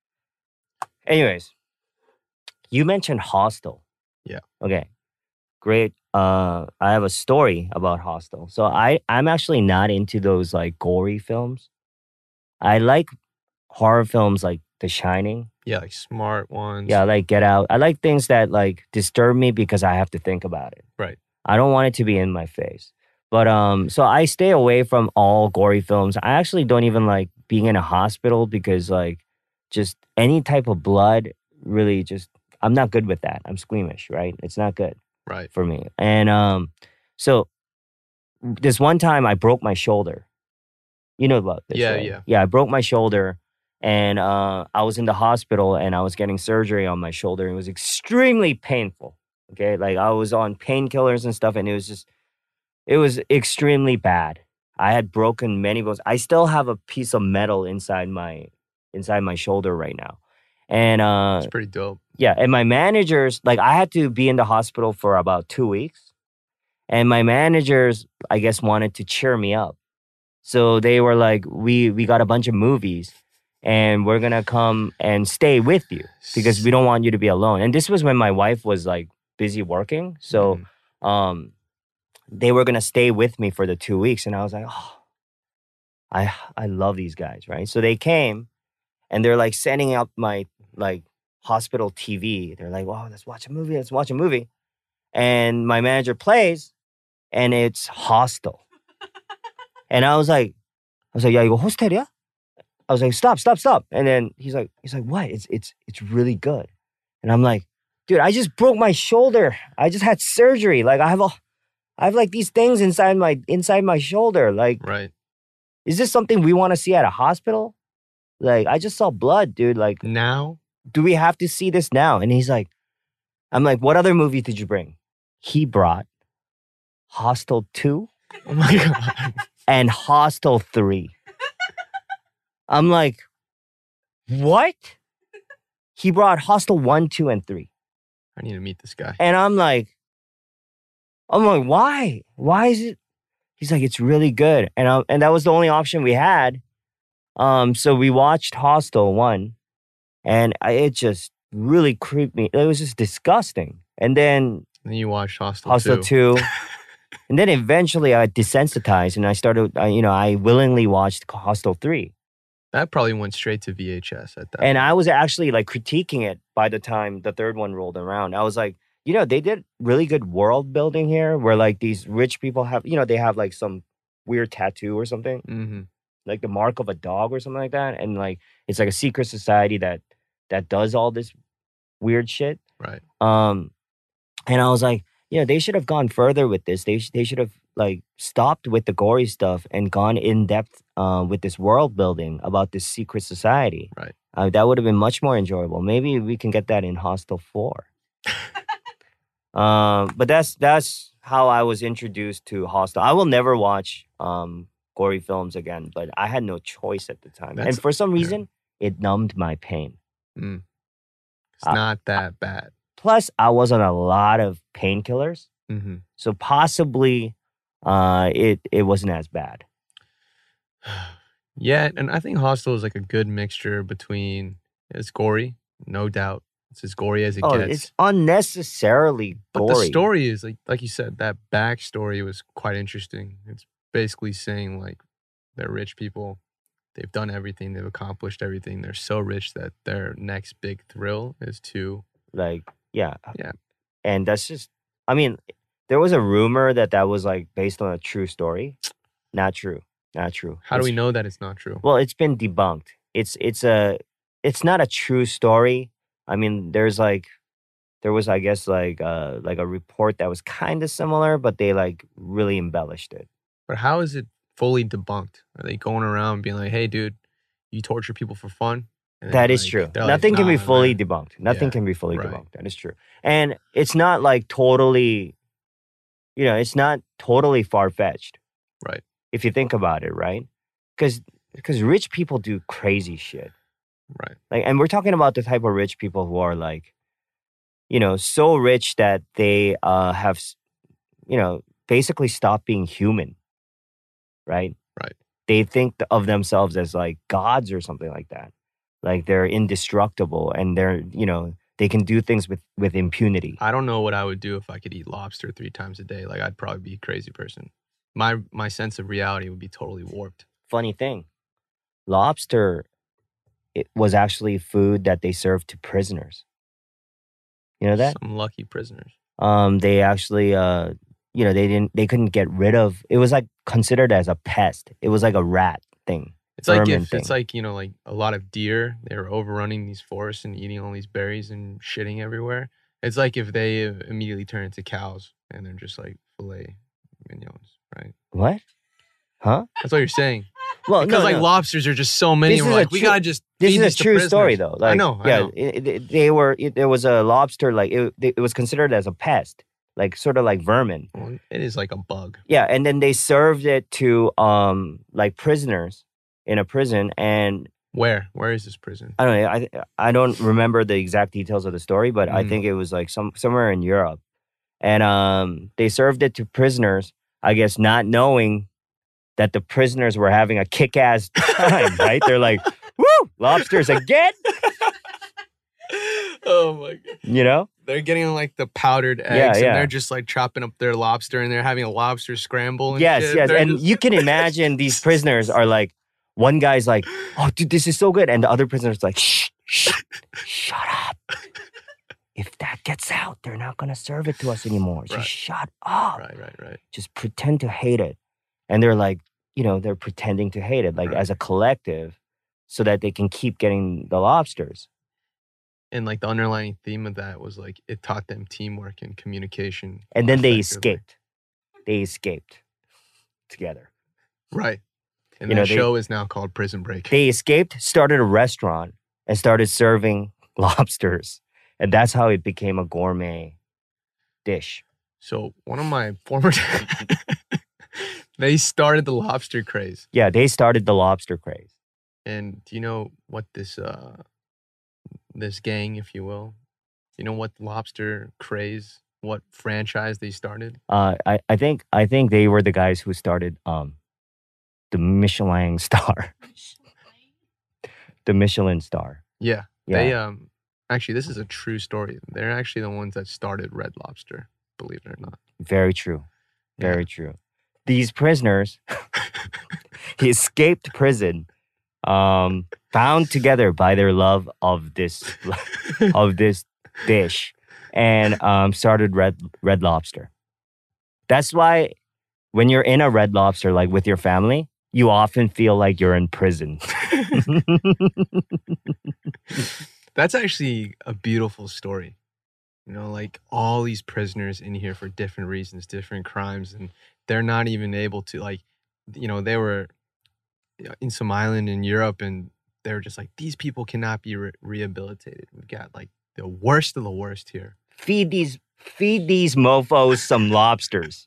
E: Anyways, you mentioned Hostel.
F: Yeah.
E: Okay. Great. I have a story about Hostel. So I'm actually not into those like gory films. I like horror films like The Shining.
F: Yeah, like smart ones.
E: Yeah, like Get Out. I like things that like disturb me because I have to think about it.
F: Right.
E: I don't want it to be in my face. But so I stay away from all gory films. I actually don't even like being in a hospital because like just any type of blood really just, I'm not good with that. I'm squeamish, right? It's not good
F: Right.
E: for me. And so this one time I broke my shoulder. You know about this,
F: Yeah,
E: right?
F: yeah.
E: Yeah, I broke my shoulder and I was in the hospital and I was getting surgery on my shoulder. It was extremely painful. Okay, like I was on painkillers and stuff, and it was extremely bad. I had broken many bones. I still have a piece of metal inside my shoulder right now. And
F: It's pretty dope.
E: yeah, and my managers, like I had to be in the hospital for about 2 weeks. And my managers, I guess, wanted to cheer me up. So they were like, we got a bunch of movies and we're going to come and stay with you because we don't want you to be alone. And this was when my wife was like busy working. So they were going to stay with me for the 2 weeks. And I was like, oh, I love these guys, right? So they came and they're like setting up my like hospital TV. They're like, wow, let's watch a movie. And my manager plays and it's Hostel. And I was like, yeah, 이거 호스텔이야? I was like, stop. And then he's like, what? It's really good. And I'm like, dude, I just broke my shoulder. I just had surgery. Like I have like these things inside my shoulder. Like,
F: Right.
E: is this something we want to see at a hospital? Like, I just saw blood, dude. Like,
F: Now?
E: do we have to see this now? And he's like, I'm like, what other movie did you bring? He brought Hostel 2
F: Oh my God.
E: and Hostel 3. I'm like, what? He brought Hostel 1, 2, and 3.
F: I need to meet this guy.
E: And I'm like, why? Why is it? He's like, it's really good. And that was the only option we had. So we watched Hostel 1 and it just really creeped me. It was just disgusting. And then
F: Then you watched Hostel,
E: Hostel 2. And then eventually I desensitized and I started, I willingly watched Hostel 3.
F: That probably went straight to VHS at that
E: And
F: point.
E: I was actually like critiquing it by the time the third one rolled around. I was like, they did really good world building here where like these rich people have, they have like some weird tattoo or something.
F: Mm-hmm.
E: like the mark of a dog or something like that, and like it's like a secret society that does all this weird shit.
F: Right.
E: And I was like, they should have gone further with this. They should have like stopped with the gory stuff and gone in depth with this world building about this secret society.
F: Right.
E: That would have been much more enjoyable. Maybe we can get that in Hostel 4. But that's how I was introduced to Hostel. I will never watch gory films again, but I had no choice at the time. And for some reason, it numbed my pain.
F: It's not that bad.
E: Plus, I was on a lot of painkillers.
F: Mm-hmm.
E: So possibly it wasn't as bad.
F: Yeah, and I think Hostel is like a good mixture between, it's gory, no doubt. It's as gory as it gets.
E: It's unnecessarily gory.
F: But the story is, like you said, that backstory was quite interesting. It's basically saying, like, they're rich people. They've done everything. They've accomplished everything. They're so rich that their next big thrill is to...
E: Like, yeah.
F: Yeah.
E: And that's just... I mean, there was a rumor that was, like, based on a true story. Not true. Not true.
F: How do we know that it's not true?
E: Well, it's been debunked. It's not a true story. I mean, there was, I guess, like a report that was kind of similar, but they like really embellished it.
F: But how is it fully debunked? Are they going around being like, "Hey, dude, you torture people for fun"?
E: That is true. Nothing can be fully debunked. Nothing can be fully debunked. That is true. And it's not like totally, it's not totally far-fetched.
F: Right.
E: If you think about it, right? Because rich people do crazy shit.
F: Right.
E: Like, and we're talking about the type of rich people who are like, so rich that they have, basically stopped being human. Right?
F: Right.
E: They think of themselves as like gods or something like that. Like they're indestructible and they're, they can do things with impunity.
F: I don't know what I would do if I could eat lobster 3 times a day. Like, I'd probably be a crazy person. My sense of reality would be totally warped. Funny
E: thing, lobster, it was actually food that they served to prisoners. You know that?
F: Some lucky prisoners.
E: They actually, they couldn't get rid of. It was like considered as a pest. It was like a rat thing.
F: It's like it's like like a lot of deer. They were overrunning these forests and eating all these berries and shitting everywhere. It's like if they immediately turn into cows and they're just like filet mignons, right?
E: What? Huh?
F: That's what you're saying.
E: Well,
F: because lobsters are just so many. We're like, we gotta just.
E: This is a true story, though. Like,
F: I know.
E: There was a lobster. Like it was considered as a pest, like sort of like vermin.
F: Well, it is like a bug.
E: Yeah, and then they served it to like prisoners in a prison. And
F: where is this prison?
E: I don't know. I don't remember the exact details of the story, but I think it was like somewhere in Europe, and they served it to prisoners. I guess not knowing that the prisoners were having a kick-ass time, right? They're like, woo, lobsters again?
F: Oh my God. They're getting like the powdered eggs and they're just like chopping up their lobster and they're having a lobster scramble and
E: yes,
F: shit.
E: Yes, and you can imagine these prisoners are like, one guy's like, oh, dude, this is so good. And the other prisoner's like, shut up. If that gets out, they're not going to serve it to us anymore. Just shut up.
F: Right.
E: Just pretend to hate it. And they're like, they're pretending to hate it, like as a collective, so that they can keep getting the lobsters.
F: And like the underlying theme of that was like, it taught them teamwork and communication.
E: And then they escaped. They escaped together.
F: Right. And the show is now called Prison Break.
E: They escaped, started a restaurant, and started serving lobsters. And that's how it became a gourmet dish.
F: So one of my former... They started the lobster craze.
E: Yeah, they started the lobster craze.
F: And do you know what this gang, if you will, what lobster craze, what franchise they started?
E: I think they were the guys who started the Michelin star. The Michelin star.
F: Yeah. They actually, this is a true story. They're actually the ones that started Red Lobster, believe it or not.
E: Very true. Very true. These prisoners, he escaped prison, bound together by their love of this dish, and started Red Lobster. That's why when you're in a Red Lobster, like with your family, you often feel like you're in prison.
F: That's actually a beautiful story. You know, like all these prisoners in here for different reasons, different crimes, and they're not even able to, like, you know, they were in some island in Europe and they were just like, these people cannot be rehabilitated. We've got like the worst of the worst here.
E: Feed these mofos some lobsters.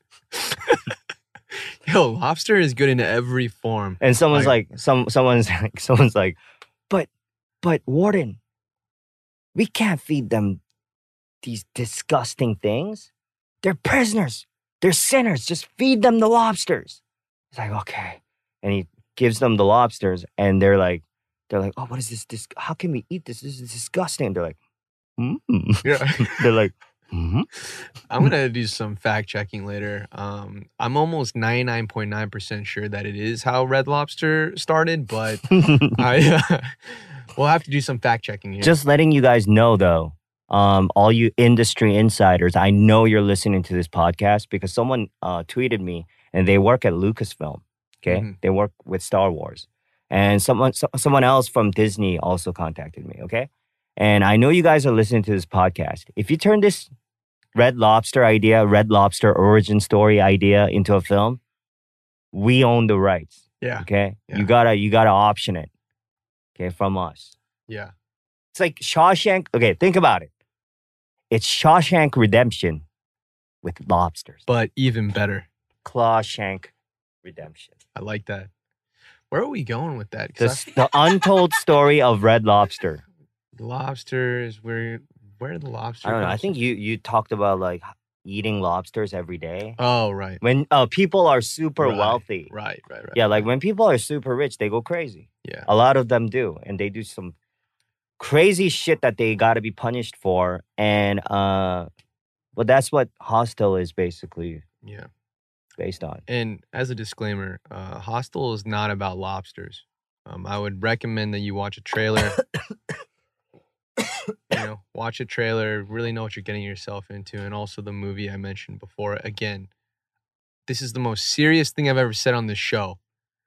F: Yo, lobster is good in every form.
E: And someone's like, but Warden, we can't feed them these disgusting things. They're prisoners. They're sinners. Just feed them the lobsters. He's like, okay. And he gives them the lobsters, and they're like, oh, what is this? How can we eat this? This is disgusting. And they're like,
F: Yeah.
E: They're like,
F: I'm gonna do some fact checking later. I'm almost 99.9% sure that it is how Red Lobster started, but we'll have to do some fact checking here.
E: Just letting you guys know, though, all you industry insiders, I know you're listening to this podcast because someone tweeted me, and they work at Lucasfilm. Okay, They work with Star Wars, and someone else from Disney also contacted me. Okay, and I know you guys are listening to this podcast. If you turn this Red Lobster origin story idea into a film, we own the rights.
F: Yeah.
E: Okay.
F: Yeah.
E: You gotta option it. Okay, from us.
F: Yeah.
E: It's like Shawshank. Okay, think about it. It's Shawshank Redemption with lobsters.
F: But even better.
E: Clawshank Redemption.
F: I like that. Where are we going with that?
E: The untold story of Red Lobster.
F: Lobsters, where are the lobsters?
E: I don't know. I think you talked about like eating lobsters every day.
F: Oh, right.
E: When people are super wealthy.
F: Right.
E: Yeah, like when people are super rich, they go crazy.
F: Yeah.
E: A lot of them do. And they do some crazy shit that they got to be punished for. And but that's what Hostel is basically based on.
F: And as a disclaimer, Hostel is not about lobsters. I would recommend that you watch a trailer. Watch a trailer, really know what you're getting yourself into, and also the movie I mentioned before. Again, this is the most serious thing I've ever said on this show.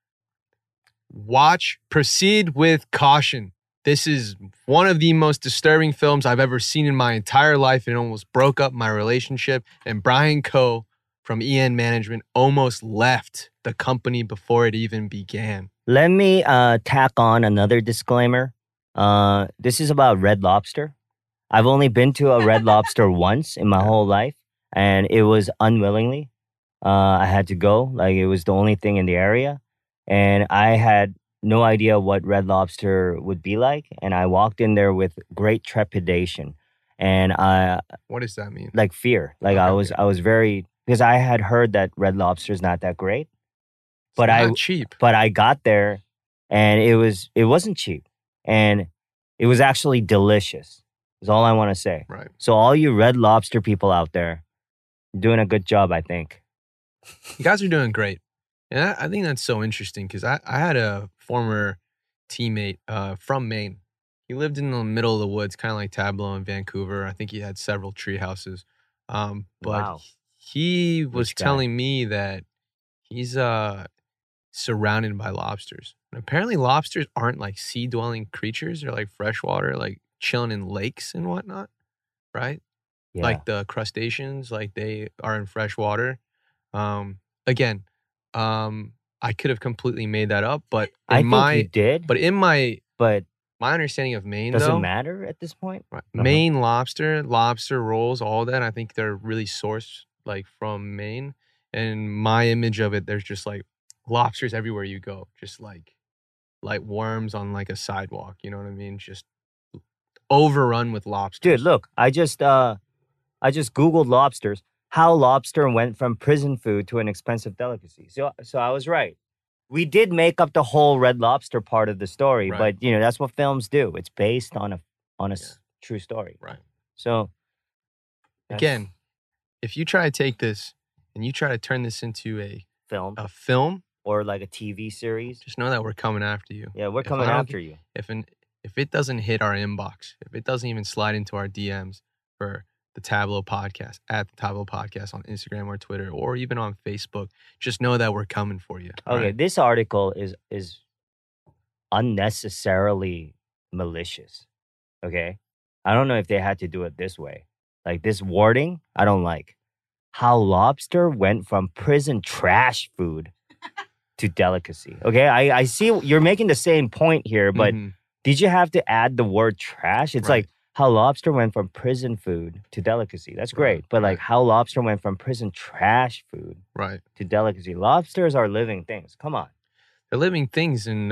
F: Proceed with caution. This is one of the most disturbing films I've ever seen in my entire life. It almost broke up my relationship, and Brian Coe from EN Management almost left the company before it even began.
E: Let me tack on another disclaimer. This is about Red Lobster. I've only been to a Red Lobster once in my whole life, and it was unwillingly. I had to go. Like, it was the only thing in the area, and I had no idea what Red Lobster would be like, and I walked in there with great trepidation. And
F: what does that mean?
E: Like fear. Like, okay. I was very, because I had heard that Red Lobster is not that great, but
F: it's not cheap.
E: But I got there, and it wasn't cheap. And it was actually delicious, is all I want to say.
F: Right.
E: So all you Red Lobster people out there, you're doing a good job, I think.
F: You guys are doing great. And I think that's so interesting because I had a former teammate from Maine. He lived in the middle of the woods, kind of like Tableau in Vancouver. I think he had several tree houses. But
E: wow.
F: He was telling me that he's surrounded by lobsters. And apparently lobsters aren't like sea-dwelling creatures. They're like freshwater, like chilling in lakes and whatnot, right?
E: Yeah.
F: Like the crustaceans, like they are in freshwater. Again, I could have completely made that up, but
E: I think you did.
F: But my understanding of Maine,
E: doesn't matter at this point.
F: Right. Maine lobster rolls, all that. I think they're really sourced like from Maine. And my image of it, there's just like lobsters everywhere you go, just like worms on like a sidewalk. You know what I mean? Just overrun with lobsters.
E: Dude, look, I just Googled lobsters. How lobster went from prison food to an expensive delicacy. So I was right. We did make up the whole Red Lobster part of the story,
F: right.
E: But that's what films do. It's based on a true story.
F: Right.
E: So
F: again, if you try to take this and you try to turn this into a film
E: or like a TV series,
F: just know that we're coming after you.
E: Yeah, we're coming after you.
F: If it doesn't hit our inbox, if it doesn't even slide into our DMs for the Tableau Podcast, at the Tableau Podcast on Instagram or Twitter, or even on Facebook. Just know that we're coming for you. all
E: Okay,
F: right?
E: this article is unnecessarily malicious. Okay, I don't know if they had to do it this way. Like this wording, I don't like. How lobster went from prison trash food to delicacy. Okay, I see you're making the same point here, but
F: Mhm.
E: did you have to add the word trash? It's
F: Right.
E: like how lobster went from prison food to delicacy. That's great.
F: Right,
E: But like
F: right.
E: how lobster went from prison trash food
F: Right.
E: to delicacy. Lobsters are living things. Come on.
F: They're living things, and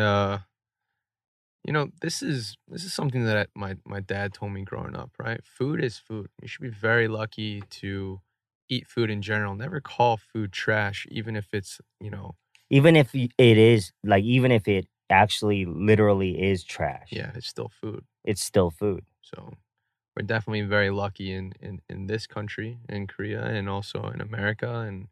F: this is something that my dad told me growing up. Right, food is food. You should be very lucky to eat food in general. Never call food trash, even if it's
E: Even if it is like, even if it actually literally is trash,
F: yeah, it's still food.
E: it's still food.
F: So we're definitely very lucky in this country, in Korea, and also in America, and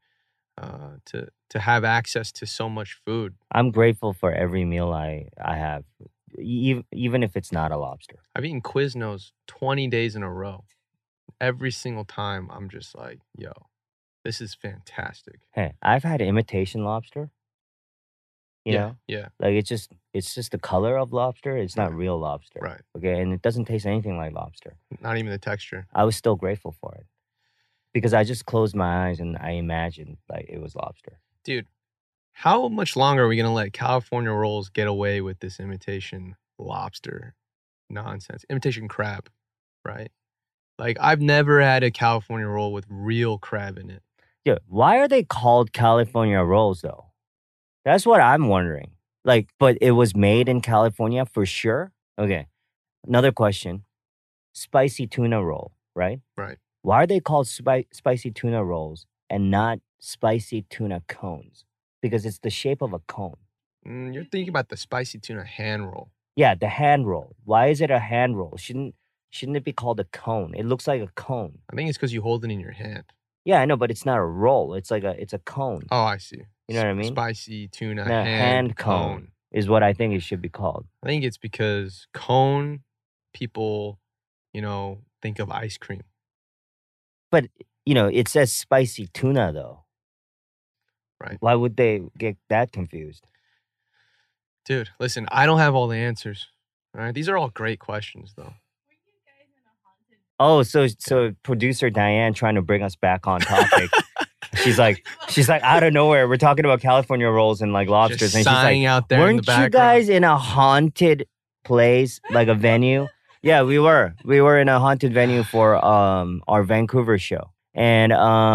F: to have access to so much food.
E: I'm grateful for every meal I have, even if it's not a lobster.
F: I've eaten Quiznos 20 days in a row. Every single time, I'm just like, yo, this is fantastic.
E: Hey, I've had imitation lobster. You
F: yeah,
E: know,
F: yeah,
E: like it's just the color of lobster. It's not real lobster.
F: right.
E: Okay, and it doesn't taste anything like lobster.
F: Not even the texture.
E: I was still grateful for it because I just closed my eyes and I imagined like it was lobster.
F: Dude, how much longer are we going to let California rolls get away with this imitation lobster nonsense? Imitation crab, right? Like, I've never had a California roll with real crab in it.
E: Yeah, why are they called California rolls though? That's what I'm wondering. Like, but it was made in California for sure? Okay. Another question. Spicy tuna roll, right?
F: Right.
E: Why are they called spicy tuna rolls and not spicy tuna cones? Because it's the shape of a cone.
F: You're thinking about the spicy tuna hand roll.
E: Yeah, the hand roll. Why is it a hand roll? Shouldn't it be called a cone? It looks like a cone.
F: I think it's because you hold it in your hand.
E: Yeah, I know, but it's not a roll. It's a cone.
F: Oh, I see.
E: You know what I mean?
F: Spicy tuna
E: No,
F: hand cone.
E: is what I think it should be called.
F: I think it's because cone, people, think of ice cream.
E: But, it says spicy tuna though.
F: Right.
E: Why would they get that confused?
F: Dude, listen, I don't have all the answers. All right. These are all great questions, though.
E: Oh, so producer Diane trying to bring us back on topic. she's like out of nowhere. We're talking about California rolls and like lobsters,
F: Just
E: and she's
F: sighing
E: like,
F: out there in the
E: "Weren't you
F: background."
E: guys in a haunted place, like a venue?" Yeah, we were. We were in a haunted venue for our Vancouver show, and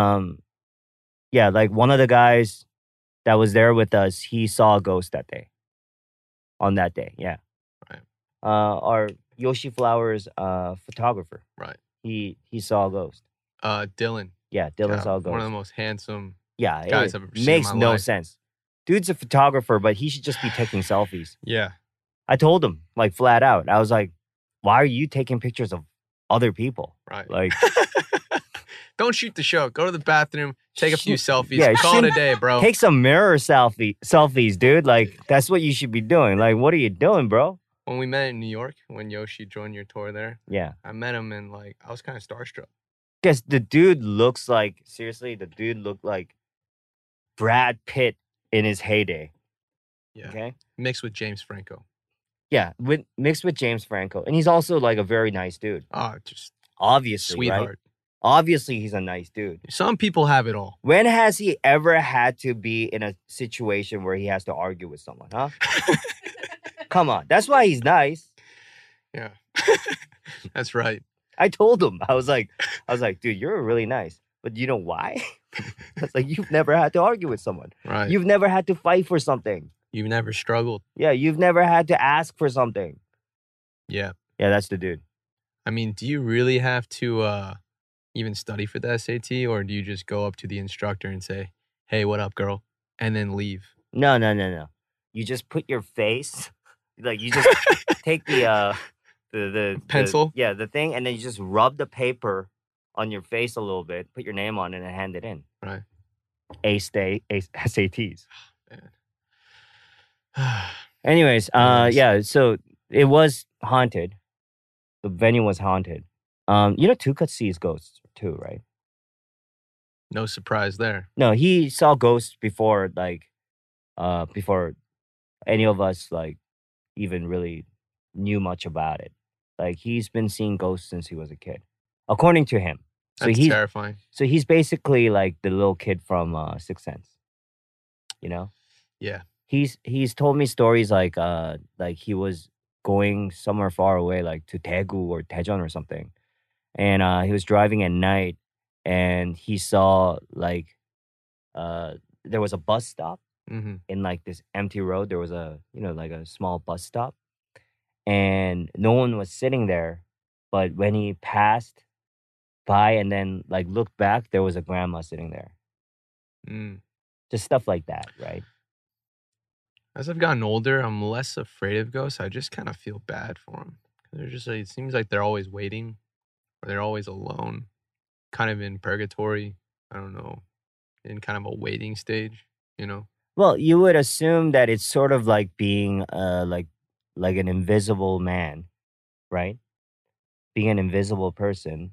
E: yeah, like one of the guys that was there with us, he saw a ghost that day. On that day, yeah.
F: Right.
E: Our Yoshi Flowers photographer.
F: Right.
E: He saw a ghost.
F: Dylan.
E: Yeah, Dylan
F: Yeah,
E: saw a ghost.
F: one of the most handsome.
E: Yeah,
F: guys
E: it
F: I've ever seen in
E: makes
F: my
E: no
F: life.
E: sense. Dude's a photographer, but he should just be taking selfies.
F: Yeah.
E: I told him, like, flat out. I was like, why are you taking pictures of other people?
F: Right.
E: Like,
F: Don't shoot the show. Go to the bathroom. Take a few selfies.
E: yeah,
F: Call it a
E: shoot-
F: day, bro.
E: take some mirror selfies, dude. Like, that's what you should be doing. Like, what are you doing, bro?
F: When we met in New York, when Yoshi joined your tour there,
E: Yeah.
F: I met him and I was kind of starstruck.
E: Because the dude looks like, seriously, the dude looked like Brad Pitt in his heyday.
F: Yeah.
E: Okay?
F: Mixed with James Franco.
E: Yeah, mixed with James Franco. And he's also like a very nice dude.
F: Oh, just
E: Obviously, right?
F: sweetheart.
E: Obviously, he's a nice dude.
F: Some people have it all.
E: When has he ever had to be in a situation where he has to argue with someone, huh? Come on. That's why he's nice.
F: Yeah. That's right.
E: I told him. I was like, dude, you're really nice. But you know why? It's like, you've never had to argue with someone.
F: Right.
E: You've never had to fight for something.
F: You've never struggled.
E: Yeah, you've never had to ask for something.
F: Yeah.
E: Yeah, that's the dude.
F: I mean, do you really have to even study for the SAT, or do you just go up to the instructor and say, "Hey, what up, girl?" and then leave?
E: No. You just put your face, like you just take the
F: Pencil?
E: the thing, and then you just rub the paper on your face a little bit, put your name on it, and hand it in.
F: Right.
E: SATs.
F: Man.
E: Anyways,
F: Anyways.
E: yeah, so it was haunted. The venue was haunted. Tukut sees ghosts too, right?
F: No surprise there.
E: No, he saw ghosts before, like, before any of us like even really knew much about it. Like he's been seeing ghosts since he was a kid, according to him. So
F: That's
E: he's
F: terrifying.
E: so he's basically like the little kid from Sixth Sense. You know,
F: Yeah.
E: he's told me stories like he was going somewhere far away, like to Daegu or Daejeon or something, and he was driving at night, and he saw like there was a bus stop
F: Mm-hmm.
E: in like this empty road. There was a like a small bus stop, and no one was sitting there. But when he passed by and then like looked back, there was a grandma sitting there.
F: Mm.
E: Just stuff like that, right?
F: As I've gotten older, I'm less afraid of ghosts. I just kind of feel bad for them. They're just like, it seems like they're always waiting, or they're always alone, kind of in purgatory. I don't know, in kind of a waiting stage, you know?
E: Well, you would assume that it's sort of like being like an invisible man, right? Being an invisible person,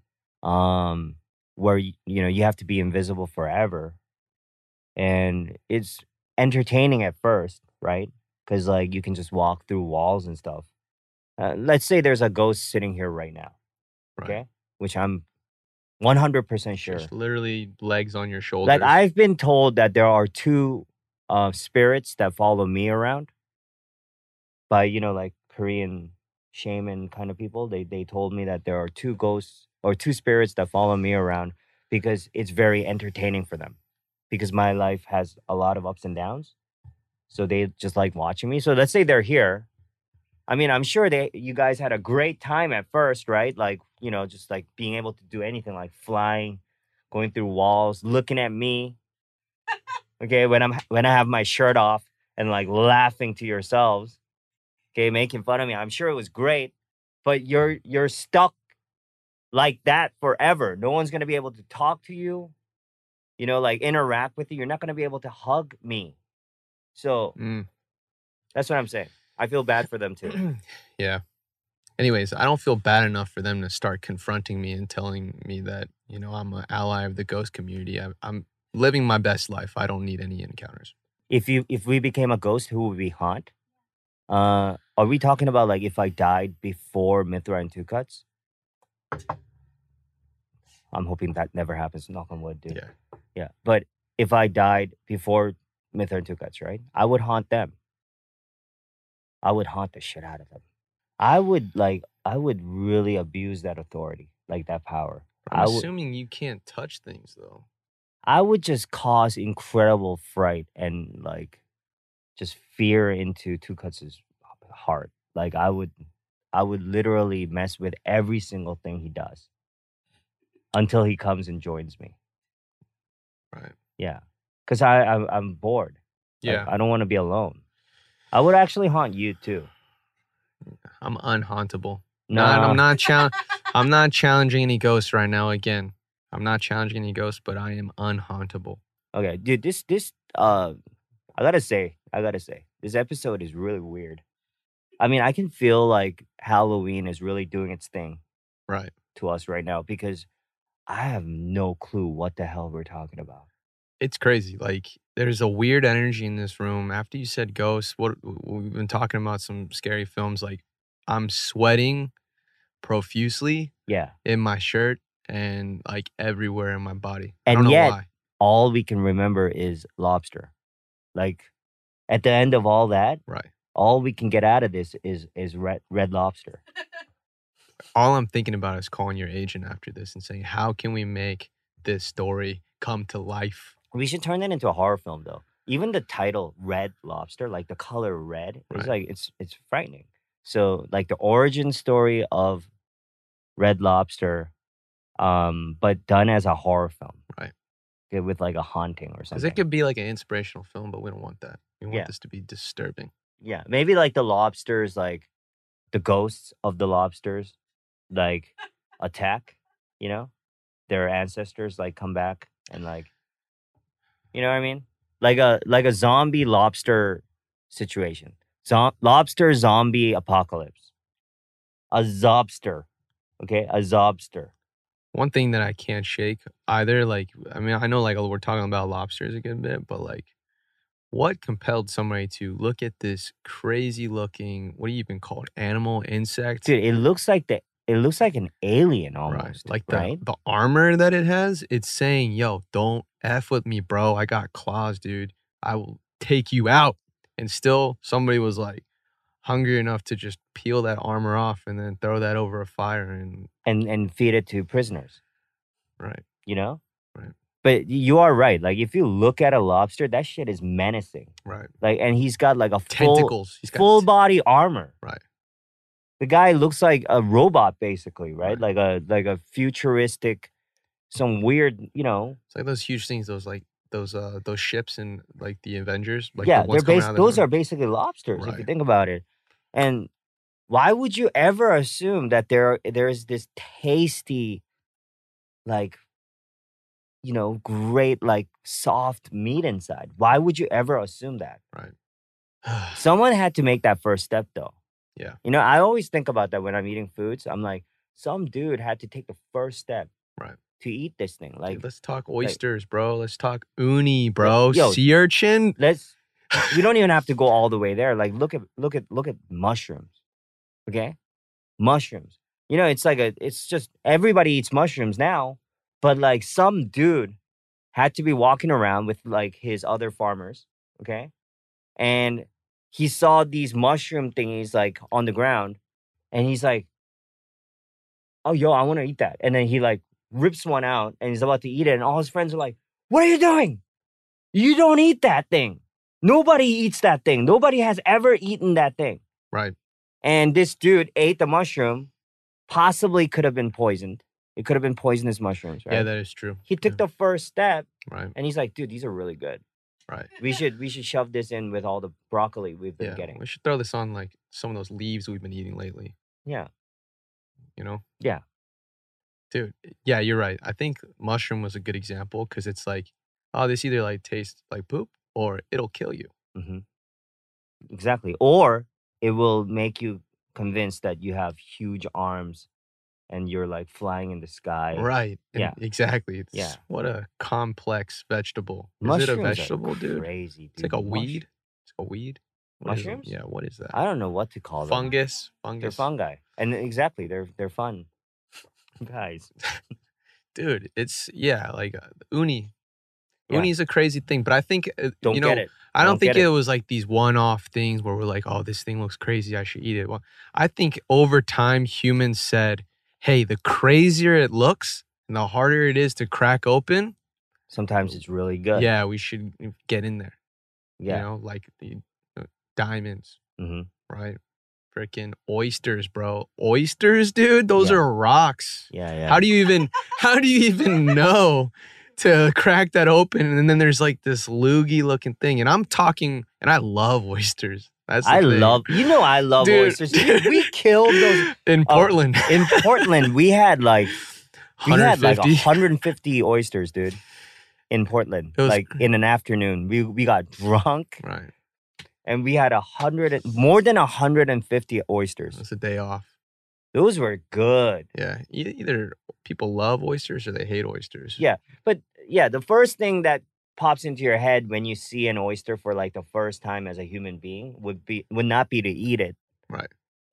E: where you have to be invisible forever, and it's entertaining at first, right? Because like you can just walk through walls and stuff. Let's say there's a ghost sitting here right now,
F: Right.
E: okay? Which I'm 100% sure.
F: Just literally legs on your shoulders.
E: Like I've been told that there are two spirits that follow me around by like Korean shaman kind of people. They told me that there are two ghosts or two spirits that follow me around because it's very entertaining for them, because my life has a lot of ups and downs, so they just like watching me. So let's say they're here. I mean, I'm sure you guys had a great time at first, right? Like, just like being able to do anything, like flying, going through walls, looking at me. Okay, when I have my shirt off and like laughing to yourselves, okay, making fun of me. I'm sure it was great, but you're stuck like that forever. No one's gonna be able to talk to you, like interact with you. You're not gonna be able to hug me. So that's what I'm saying. I feel bad for them too.
F: Yeah. Anyways, I don't feel bad enough for them to start confronting me and telling me that, I'm an ally of the ghost community. I'm living my best life. I don't need any encounters.
E: If we became a ghost, who would we haunt? Are we talking about like if I died before Mithra and Two Cuts? I'm hoping that never happens. Knock on wood, dude. Yeah. But if I died before Mithra and Two Cuts, right? I would haunt them. I would haunt the shit out of them. I would really abuse that authority, like that power.
F: I'm assuming you can't touch things though.
E: I would just cause incredible fright and like just fear into Two Cuts' heart. Like I would literally mess with every single thing he does until he comes and joins me.
F: Right.
E: Yeah. Because I'm bored.
F: Yeah.
E: Like, I don't want to be alone. I would actually haunt you too.
F: I'm unhauntable.
E: No,
F: I'm not challenging any ghosts right now. Again, I'm not challenging any ghosts, but I am unhauntable.
E: Okay, dude. This I gotta say, this episode is really weird. I mean, I can feel like Halloween is really doing its thing,
F: right,
E: to us right now, because I have no clue what the hell we're talking about.
F: It's crazy. Like, there's a weird energy in this room. After you said ghosts, we've been talking about some scary films. Like, I'm sweating profusely.
E: Yeah.
F: In my shirt and like everywhere in my body.
E: And
F: I don't know
E: yet,
F: why.
E: all we can remember is lobster. Like, at the end of all that,
F: right,
E: all we can get out of this is red lobster.
F: All I'm thinking about is calling your agent after this and saying, how can we make this story come to life?
E: We should turn that into a horror film, though. Even the title, Red Lobster, like the color red, it's like it's frightening. So, like the origin story of Red Lobster, but done as a horror film,
F: right?
E: Okay, with like a haunting or something.
F: Because it could be like an inspirational film, but we don't want that. We want this to be disturbing.
E: Yeah, maybe like the lobsters, like the ghosts of the lobsters, like attack. Their ancestors like come back and like. You know what I mean? Like a zombie lobster situation. Lobster zombie apocalypse. A zobster. Okay? A zobster.
F: One thing that I can't shake either, like, I mean, I know like we're talking about lobsters a good bit, but like, what compelled somebody to look at this crazy looking, what do you even call it, animal, insect?
E: Dude, it looks like an alien
F: Right.
E: almost.
F: Like
E: right?
F: the armor that it has, it's saying, yo, don't F with me, bro. I got claws, dude. I will take you out. And still somebody was like hungry enough to just peel that armor off and then throw that over a fire
E: And feed it to prisoners,
F: right.
E: you know?
F: Right.
E: But you are right. Like if you look at a lobster, that shit is menacing.
F: Right.
E: Like, and he's got like a
F: Tentacles. He's got
E: full body armor.
F: Right.
E: The guy looks like a robot, basically, right?
F: Right.
E: Like a futuristic, some weird,
F: It's like those huge things, those ships in like the Avengers. Like
E: yeah,
F: the ones coming out of the
E: those
F: ground.
E: are basically lobsters if you
F: Right.
E: think about it. And why would you ever assume that there is this tasty, like, great, like soft meat inside? Why would you ever assume that?
F: Right.
E: Someone had to make that first step, though.
F: Yeah.
E: I always think about that when I'm eating foods. I'm like, some dude had to take the first step,
F: Right.
E: to eat this thing. Like,
F: Dude, let's talk oysters, bro. Let's talk uni, bro.
E: Yo,
F: Sea urchin.
E: we don't even have to go all the way there. Like, look at mushrooms. Okay, mushrooms. It's just everybody eats mushrooms now, but like some dude had to be walking around with like his other farmers. Okay, and he saw these mushroom thingies like on the ground, and he's like, "Oh, yo, I want to eat that." And then he like rips one out, and he's about to eat it, and all his friends are like, "What are you doing? You don't eat that thing. Nobody eats that thing. Nobody has ever eaten that thing."
F: Right.
E: And this dude ate the mushroom, possibly could have been poisoned. It could have been poisonous mushrooms, right?
F: Yeah, that is true.
E: He took the first step,
F: Right.
E: and he's like, "Dude, these are really good.
F: Right.
E: We should shove this in with all the broccoli we've been
F: Yeah.
E: getting."
F: We should throw this on like some of those leaves we've been eating lately.
E: Yeah.
F: You know?
E: Yeah.
F: Dude, yeah, you're right. I think mushroom was a good example because it's like, oh, this either like tastes like poop or it'll kill you.
E: Mm-hmm. Exactly. Or it will make you convinced that you have huge arms and you're like flying in the sky.
F: Right. And
E: Yeah.
F: exactly.
E: Yeah.
F: What a complex vegetable. Is
E: Mushrooms
F: it a
E: are
F: vegetable, dude?
E: crazy, dude.
F: It's like a weed. It's like a weed. What is it?
E: Mushrooms?
F: Yeah, what is that?
E: I don't know what to call them.
F: Fungus.
E: They're
F: Fungus.
E: fungi. And exactly, they're fun. Guys.
F: Dude, it's like uni.
E: Yeah.
F: Uni is a crazy thing, but I think
E: Don't get it.
F: I don't
E: Don't
F: think
E: get
F: it
E: it.
F: was like these one-off things where we're like, oh, this thing looks crazy, I should eat it. Well, I think over time humans said, hey, the crazier it looks and the harder it is to crack open,
E: Sometimes it's really good.
F: yeah, we should get in there.
E: Yeah.
F: You know, like the diamonds,
E: Mm-hmm.
F: right? Freaking oysters, bro. Oysters, dude, those
E: Yeah.
F: are rocks.
E: Yeah.
F: How do you even know to crack that open? And then there's like this loogie looking thing. And I'm talking, and I love oysters. That's the
E: I
F: thing.
E: love
F: Dude,
E: oysters. We killed those
F: in Portland.
E: in Portland. We had like
F: 150.
E: 150 oysters, dude. In Portland,
F: It was-
E: like in an afternoon, we got drunk
F: Right.
E: and we had more than 150 oysters.
F: It's a day off.
E: Those were good.
F: Yeah. Either people love oysters or they hate oysters.
E: Yeah. But yeah, the first thing that pops into your head when you see an oyster for like the first time as a human being would not be to eat it.
F: Right.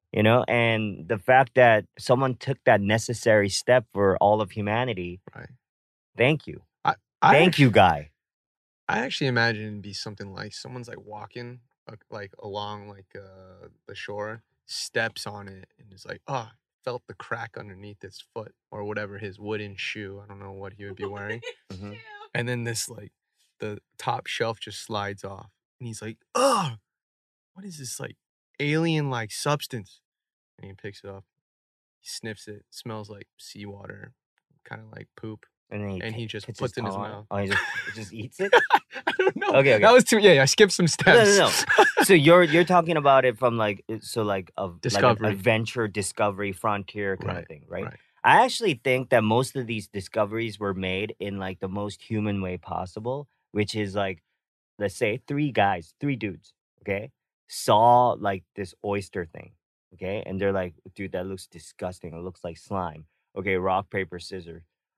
E: And the fact that someone took that necessary step for all of humanity.
F: Right.
E: Thank you.
F: I
E: Thank
F: actually-
E: you, guy.
F: I actually imagine it'd be something like someone's like walking like along like the shore, steps on it, and is like, oh, felt the crack underneath his foot or whatever his wooden shoe. I don't know what he would be wearing.
E: Mhm.
F: And then this like the top shelf just slides off, and he's like, oh, what is this like alien like substance? And he picks it up, he sniffs it, smells like seawater, kind of like poop. And he just puts it in his
E: tongue on
F: mouth.
E: Oh, he just eats it?
F: I don't know.
E: Okay.
F: That was too. Yeah, I skipped some steps.
E: No. So you're talking about it from like
F: Discovery.
E: like adventure, discovery, frontier kind of
F: Right,
E: thing, right?
F: right.
E: I actually think that most of these discoveries were made in like the most human way possible, which is like, let's say three dudes, okay, saw like this oyster thing, okay, and they're like, dude, that looks disgusting. It looks like slime. Okay, rock, paper, scissors.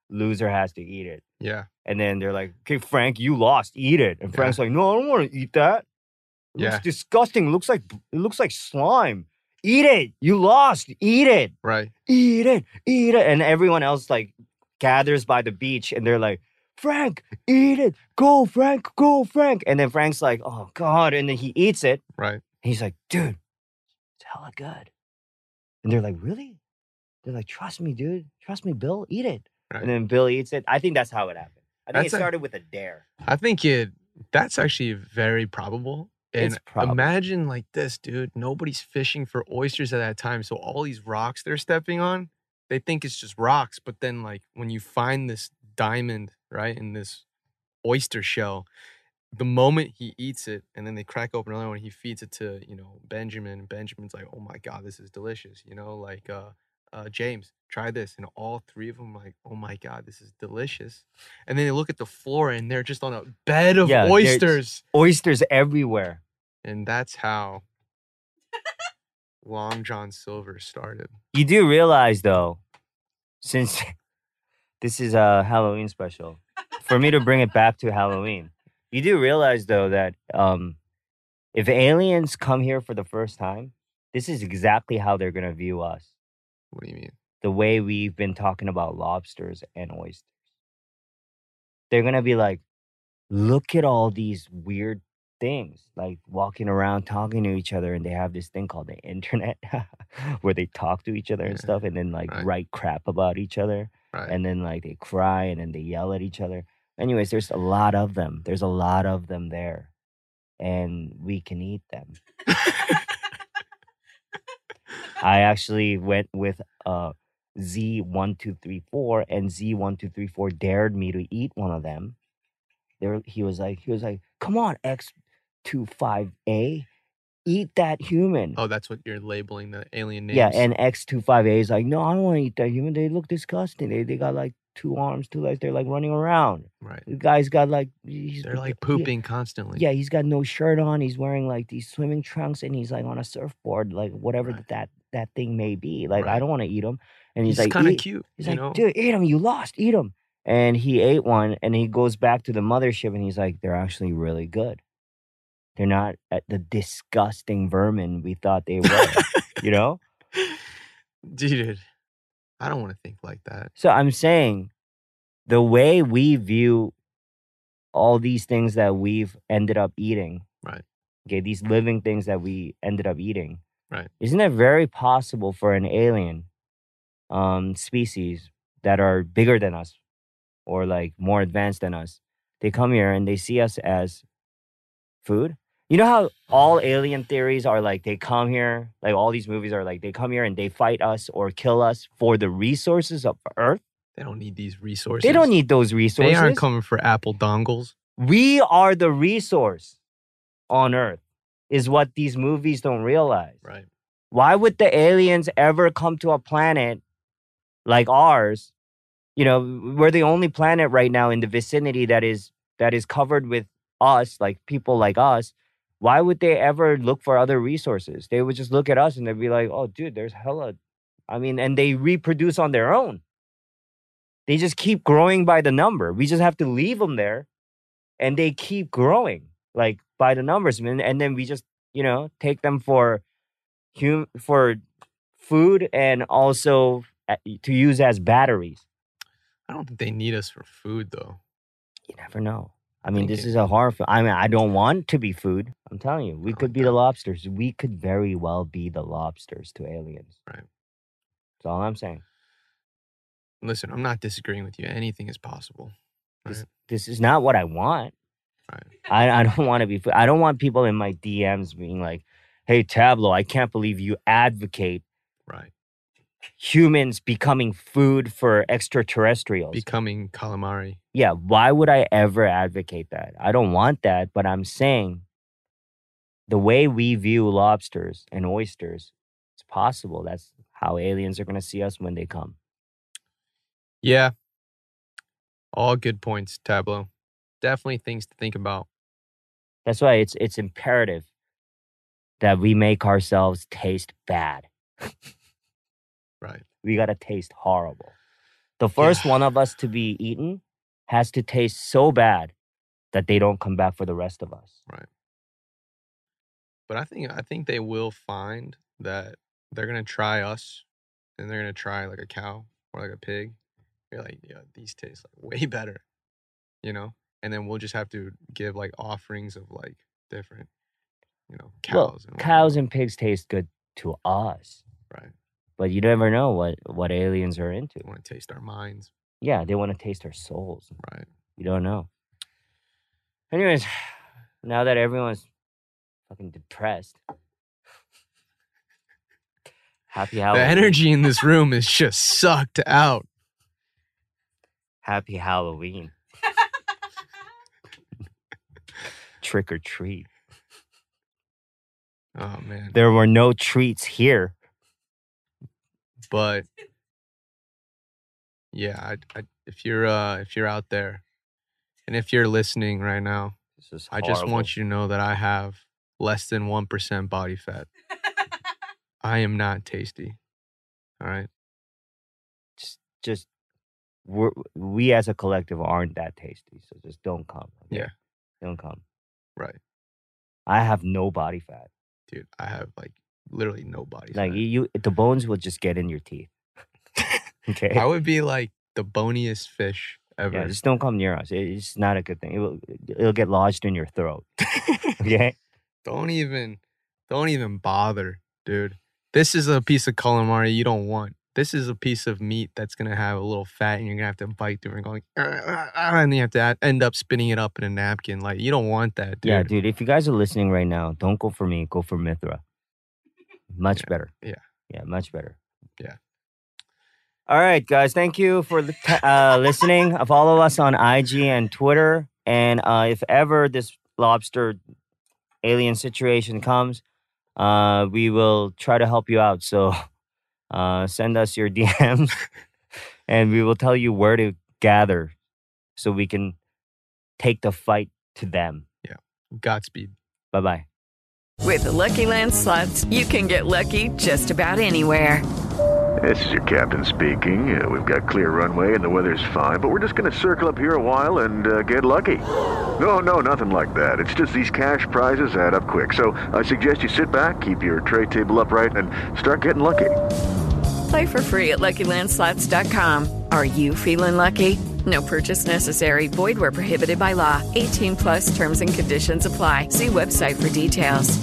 E: loser has to eat it.
F: Yeah.
E: And then they're like, okay, Frank, you lost. Eat it. And Frank's like, no, I don't want to eat that. It looks disgusting. It looks like slime. Eat it. You lost. Eat it.
F: Right.
E: Eat it. Eat it. And everyone else like gathers by the beach and they're like, Frank, eat it. Go, Frank. Go, Frank. And then Frank's like, oh, God. And then he eats it.
F: Right.
E: And he's like, dude, it's hella good. And they're like, really? They're like, trust me, dude. Trust me, Bill. Eat it.
F: Right.
E: And then Bill eats it. I think that's how it happened. I think it started with a dare.
F: I think that's actually very probable. And imagine like this, dude. Nobody's fishing for oysters at that time. So all these rocks they're stepping on, they think it's just rocks. But then like when you find this diamond, right, in this oyster shell, the moment he eats it and then they crack open another one, he feeds it to, Benjamin. And Benjamin's like, oh my God, this is delicious. Like James, try this. And all three of them like, oh my God, this is delicious. And then they look at the floor and they're just on a bed of oysters.
E: Oysters everywhere.
F: And that's how Long John Silver started.
E: You do realize, though, since this is a Halloween special, for me to bring it back to Halloween, you do realize, though, that if aliens come here for the first time, this is exactly how they're going to view us.
F: What do you mean?
E: The way we've been talking about lobsters and oysters. They're going to be like, look at all these weird things, like walking around talking to each other, and they have this thing called the internet where they talk to each other and stuff, and then like write crap about each other, and then like they cry and then they yell at each other. Anyways, there's a lot of them. There's a lot of them there, and we can eat them. I actually went with Z1234, and Z1234 dared me to eat one of them. He was like, come on, X25A, eat that human.
F: Oh, that's what you're labeling the alien names.
E: Yeah, and X25A is like, no, I don't want to eat that human. They look disgusting. They got like 2 arms, 2 legs. They're like running around.
F: Right.
E: The guy's got like...
F: They're like pooping constantly.
E: Yeah, he's got no shirt on. He's wearing like these swimming trunks, and he's like on a surfboard, like whatever that thing may be. Like, I don't want to eat him. And he's like...
F: kind of cute.
E: He's like, dude, eat him. You lost. Eat him. And he ate one, and he goes back to the mothership, and he's like, they're actually really good. They're not the disgusting vermin we thought they were,
F: Dude, I don't want to think like that.
E: So I'm saying the way we view all these things that we've ended up eating,
F: right?
E: Okay, these living things that we ended up eating,
F: right?
E: Isn't it very possible for an alien species that are bigger than us or like more advanced than us, they come here and they see us as food? You know how all alien theories are like, they come here, like all these movies are like, they come here and they fight us or kill us for the resources of Earth?
F: They don't need these resources.
E: They don't need those resources.
F: They aren't coming for Apple dongles.
E: We are the resource on Earth, is what these movies don't realize.
F: Right.
E: Why would the aliens ever come to a planet like ours? We're the only planet right now in the vicinity that is covered with us, like people like us. Why would they ever look for other resources? They would just look at us and they'd be like, oh, dude, there's hella. And they reproduce on their own. They just keep growing by the number. We just have to leave them there, and they keep growing like by the numbers. And then we just, take them for food and also to use as batteries.
F: I don't think they need us for food, though.
E: You never know. This is a horror film. I don't want to be food. I'm telling you, we could be the lobsters. We could very well be the lobsters to aliens.
F: Right.
E: That's all I'm saying.
F: Listen, I'm not disagreeing with you. Anything is possible.
E: Right? This is not what I want.
F: Right.
E: I don't want to be food. I don't want people in my DMs being like, hey, Tablo, I can't believe you advocate humans becoming food for extraterrestrials.
F: Becoming calamari.
E: Yeah, why would I ever advocate that? I don't want that, but I'm saying the way we view lobsters and oysters, it's possible. That's how aliens are going to see us when they come.
F: Yeah. All good points, Tablo. Definitely things to think about.
E: That's why it's imperative that we make ourselves taste bad.
F: Right.
E: We got to taste horrible. The first one of us to be eaten has to taste so bad that they don't come back for the rest of us.
F: Right. But I think they will find that they're gonna try us, and they're gonna try like a cow or like a pig. You're like, yeah, these taste like way better, you know. And then we'll just have to give like offerings of like different, you know, cows.
E: Well, cows and pigs taste good to us,
F: right?
E: But you never know what aliens are into.
F: They want to taste our minds.
E: Yeah, they want to taste our souls.
F: Right.
E: You don't know. Anyways, now that everyone's fucking depressed, happy Halloween.
F: The energy in this room is just sucked out.
E: Happy Halloween. Trick or treat.
F: Oh man.
E: There were no treats here.
F: But yeah, if you're out there, and if you're listening right now, I just want you to know that I have less than 1% body fat. I am not tasty. All right.
E: Just we as a collective aren't that tasty, so just don't come. Okay?
F: Yeah.
E: Don't come.
F: Right.
E: I have no body fat.
F: Dude, I have like literally no body
E: Like
F: fat.
E: the bones will just get in your teeth. Okay.
F: I would be like the boniest fish ever.
E: Yeah, just don't come near us. It's not a good thing. It'll get lodged in your throat. Okay.
F: Don't even bother, dude. This is a piece of calamari you don't want. This is a piece of meat that's gonna have a little fat, and you're gonna have to bite through and going, and you have to end up spinning it up in a napkin. Like, you don't want that, dude.
E: Yeah, dude. If you guys are listening right now, don't go for me. Go for Mithra. Much better.
F: Yeah.
E: Yeah, much better.
F: Yeah.
E: All right, guys. Thank you for listening. Follow us on IG and Twitter. And if ever this lobster alien situation comes, we will try to help you out. So send us your DMs and we will tell you where to gather so we can take the fight to them.
F: Yeah. Godspeed.
E: Bye-bye.
G: With the Lucky Land Slots, you can get lucky just about anywhere.
H: This is your captain speaking. We've got clear runway and the weather's fine, but we're just going to circle up here a while and get lucky. No, nothing like that. It's just these cash prizes add up quick. So I suggest you sit back, keep your tray table upright, and start getting lucky.
G: Play for free at LuckyLandSlots.com. Are you feeling lucky? No purchase necessary. Void where prohibited by law. 18+ terms and conditions apply. See website for details.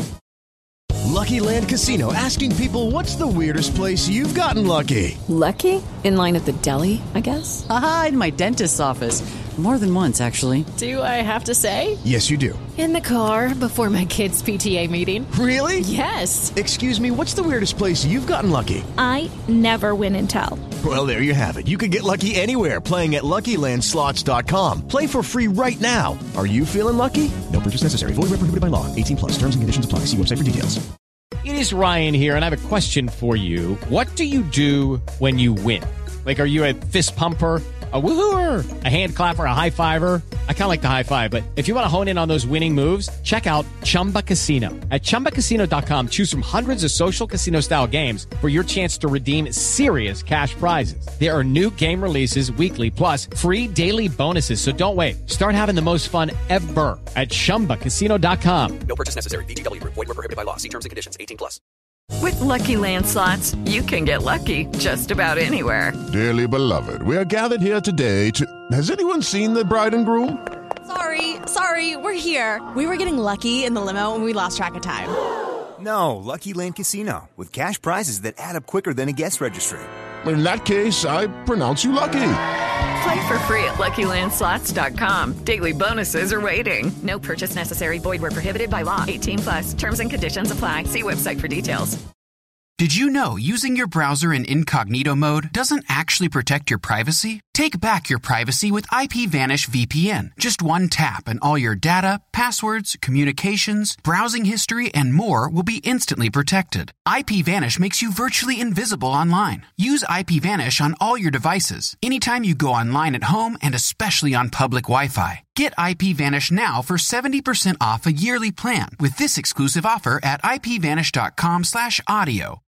I: Lucky Land Casino, asking people, what's the weirdest place you've gotten lucky?
J: Lucky? In line at the deli, I guess?
K: Aha, in my dentist's office. More than once, actually.
J: Do I have to say?
I: Yes, you do.
J: In the car before my kids' PTA meeting.
I: Really?
J: Yes.
I: Excuse me, what's the weirdest place you've gotten lucky?
L: I never win and tell.
I: Well, there you have it. You can get lucky anywhere, playing at LuckyLandSlots.com. Play for free right now. Are you feeling lucky? No purchase necessary. Void where prohibited by law. 18+. Terms and conditions apply. See website for details.
M: It is Ryan here, and I have a question for you. What do you do when you win? Like, are you a fist pumper, a woohooer, a hand clapper, a high fiver? I kind of like the high five, but if you want to hone in on those winning moves, check out Chumba Casino. At ChumbaCasino.com, choose from hundreds of social casino-style games for your chance to redeem serious cash prizes. There are new game releases weekly, plus free daily bonuses, so don't wait. Start having the most fun ever at ChumbaCasino.com.
N: No purchase necessary. VGW. Void where prohibited by law. See terms and conditions. 18+.
G: With Lucky Land Slots, you can get lucky just about anywhere.
O: Dearly beloved, we are gathered here today to... Has anyone seen the bride and groom?
P: Sorry, we're here. We were getting lucky in the limo and we lost track of time.
Q: No, Lucky Land Casino, with cash prizes that add up quicker than a guest registry.
O: In that case, I pronounce you lucky.
G: Play for free at LuckyLandSlots.com. Daily bonuses are waiting. No purchase necessary. Void where prohibited by law. 18+. Terms and conditions apply. See website for details.
R: Did you know using your browser in incognito mode doesn't actually protect your privacy? Take back your privacy with IPVanish VPN. Just one tap and all your data, passwords, communications, browsing history, and more will be instantly protected. IPVanish makes you virtually invisible online. Use IPVanish on all your devices, anytime you go online at home, and especially on public Wi-Fi. Get IPVanish now for 70% off a yearly plan with this exclusive offer at IPVanish.com/audio.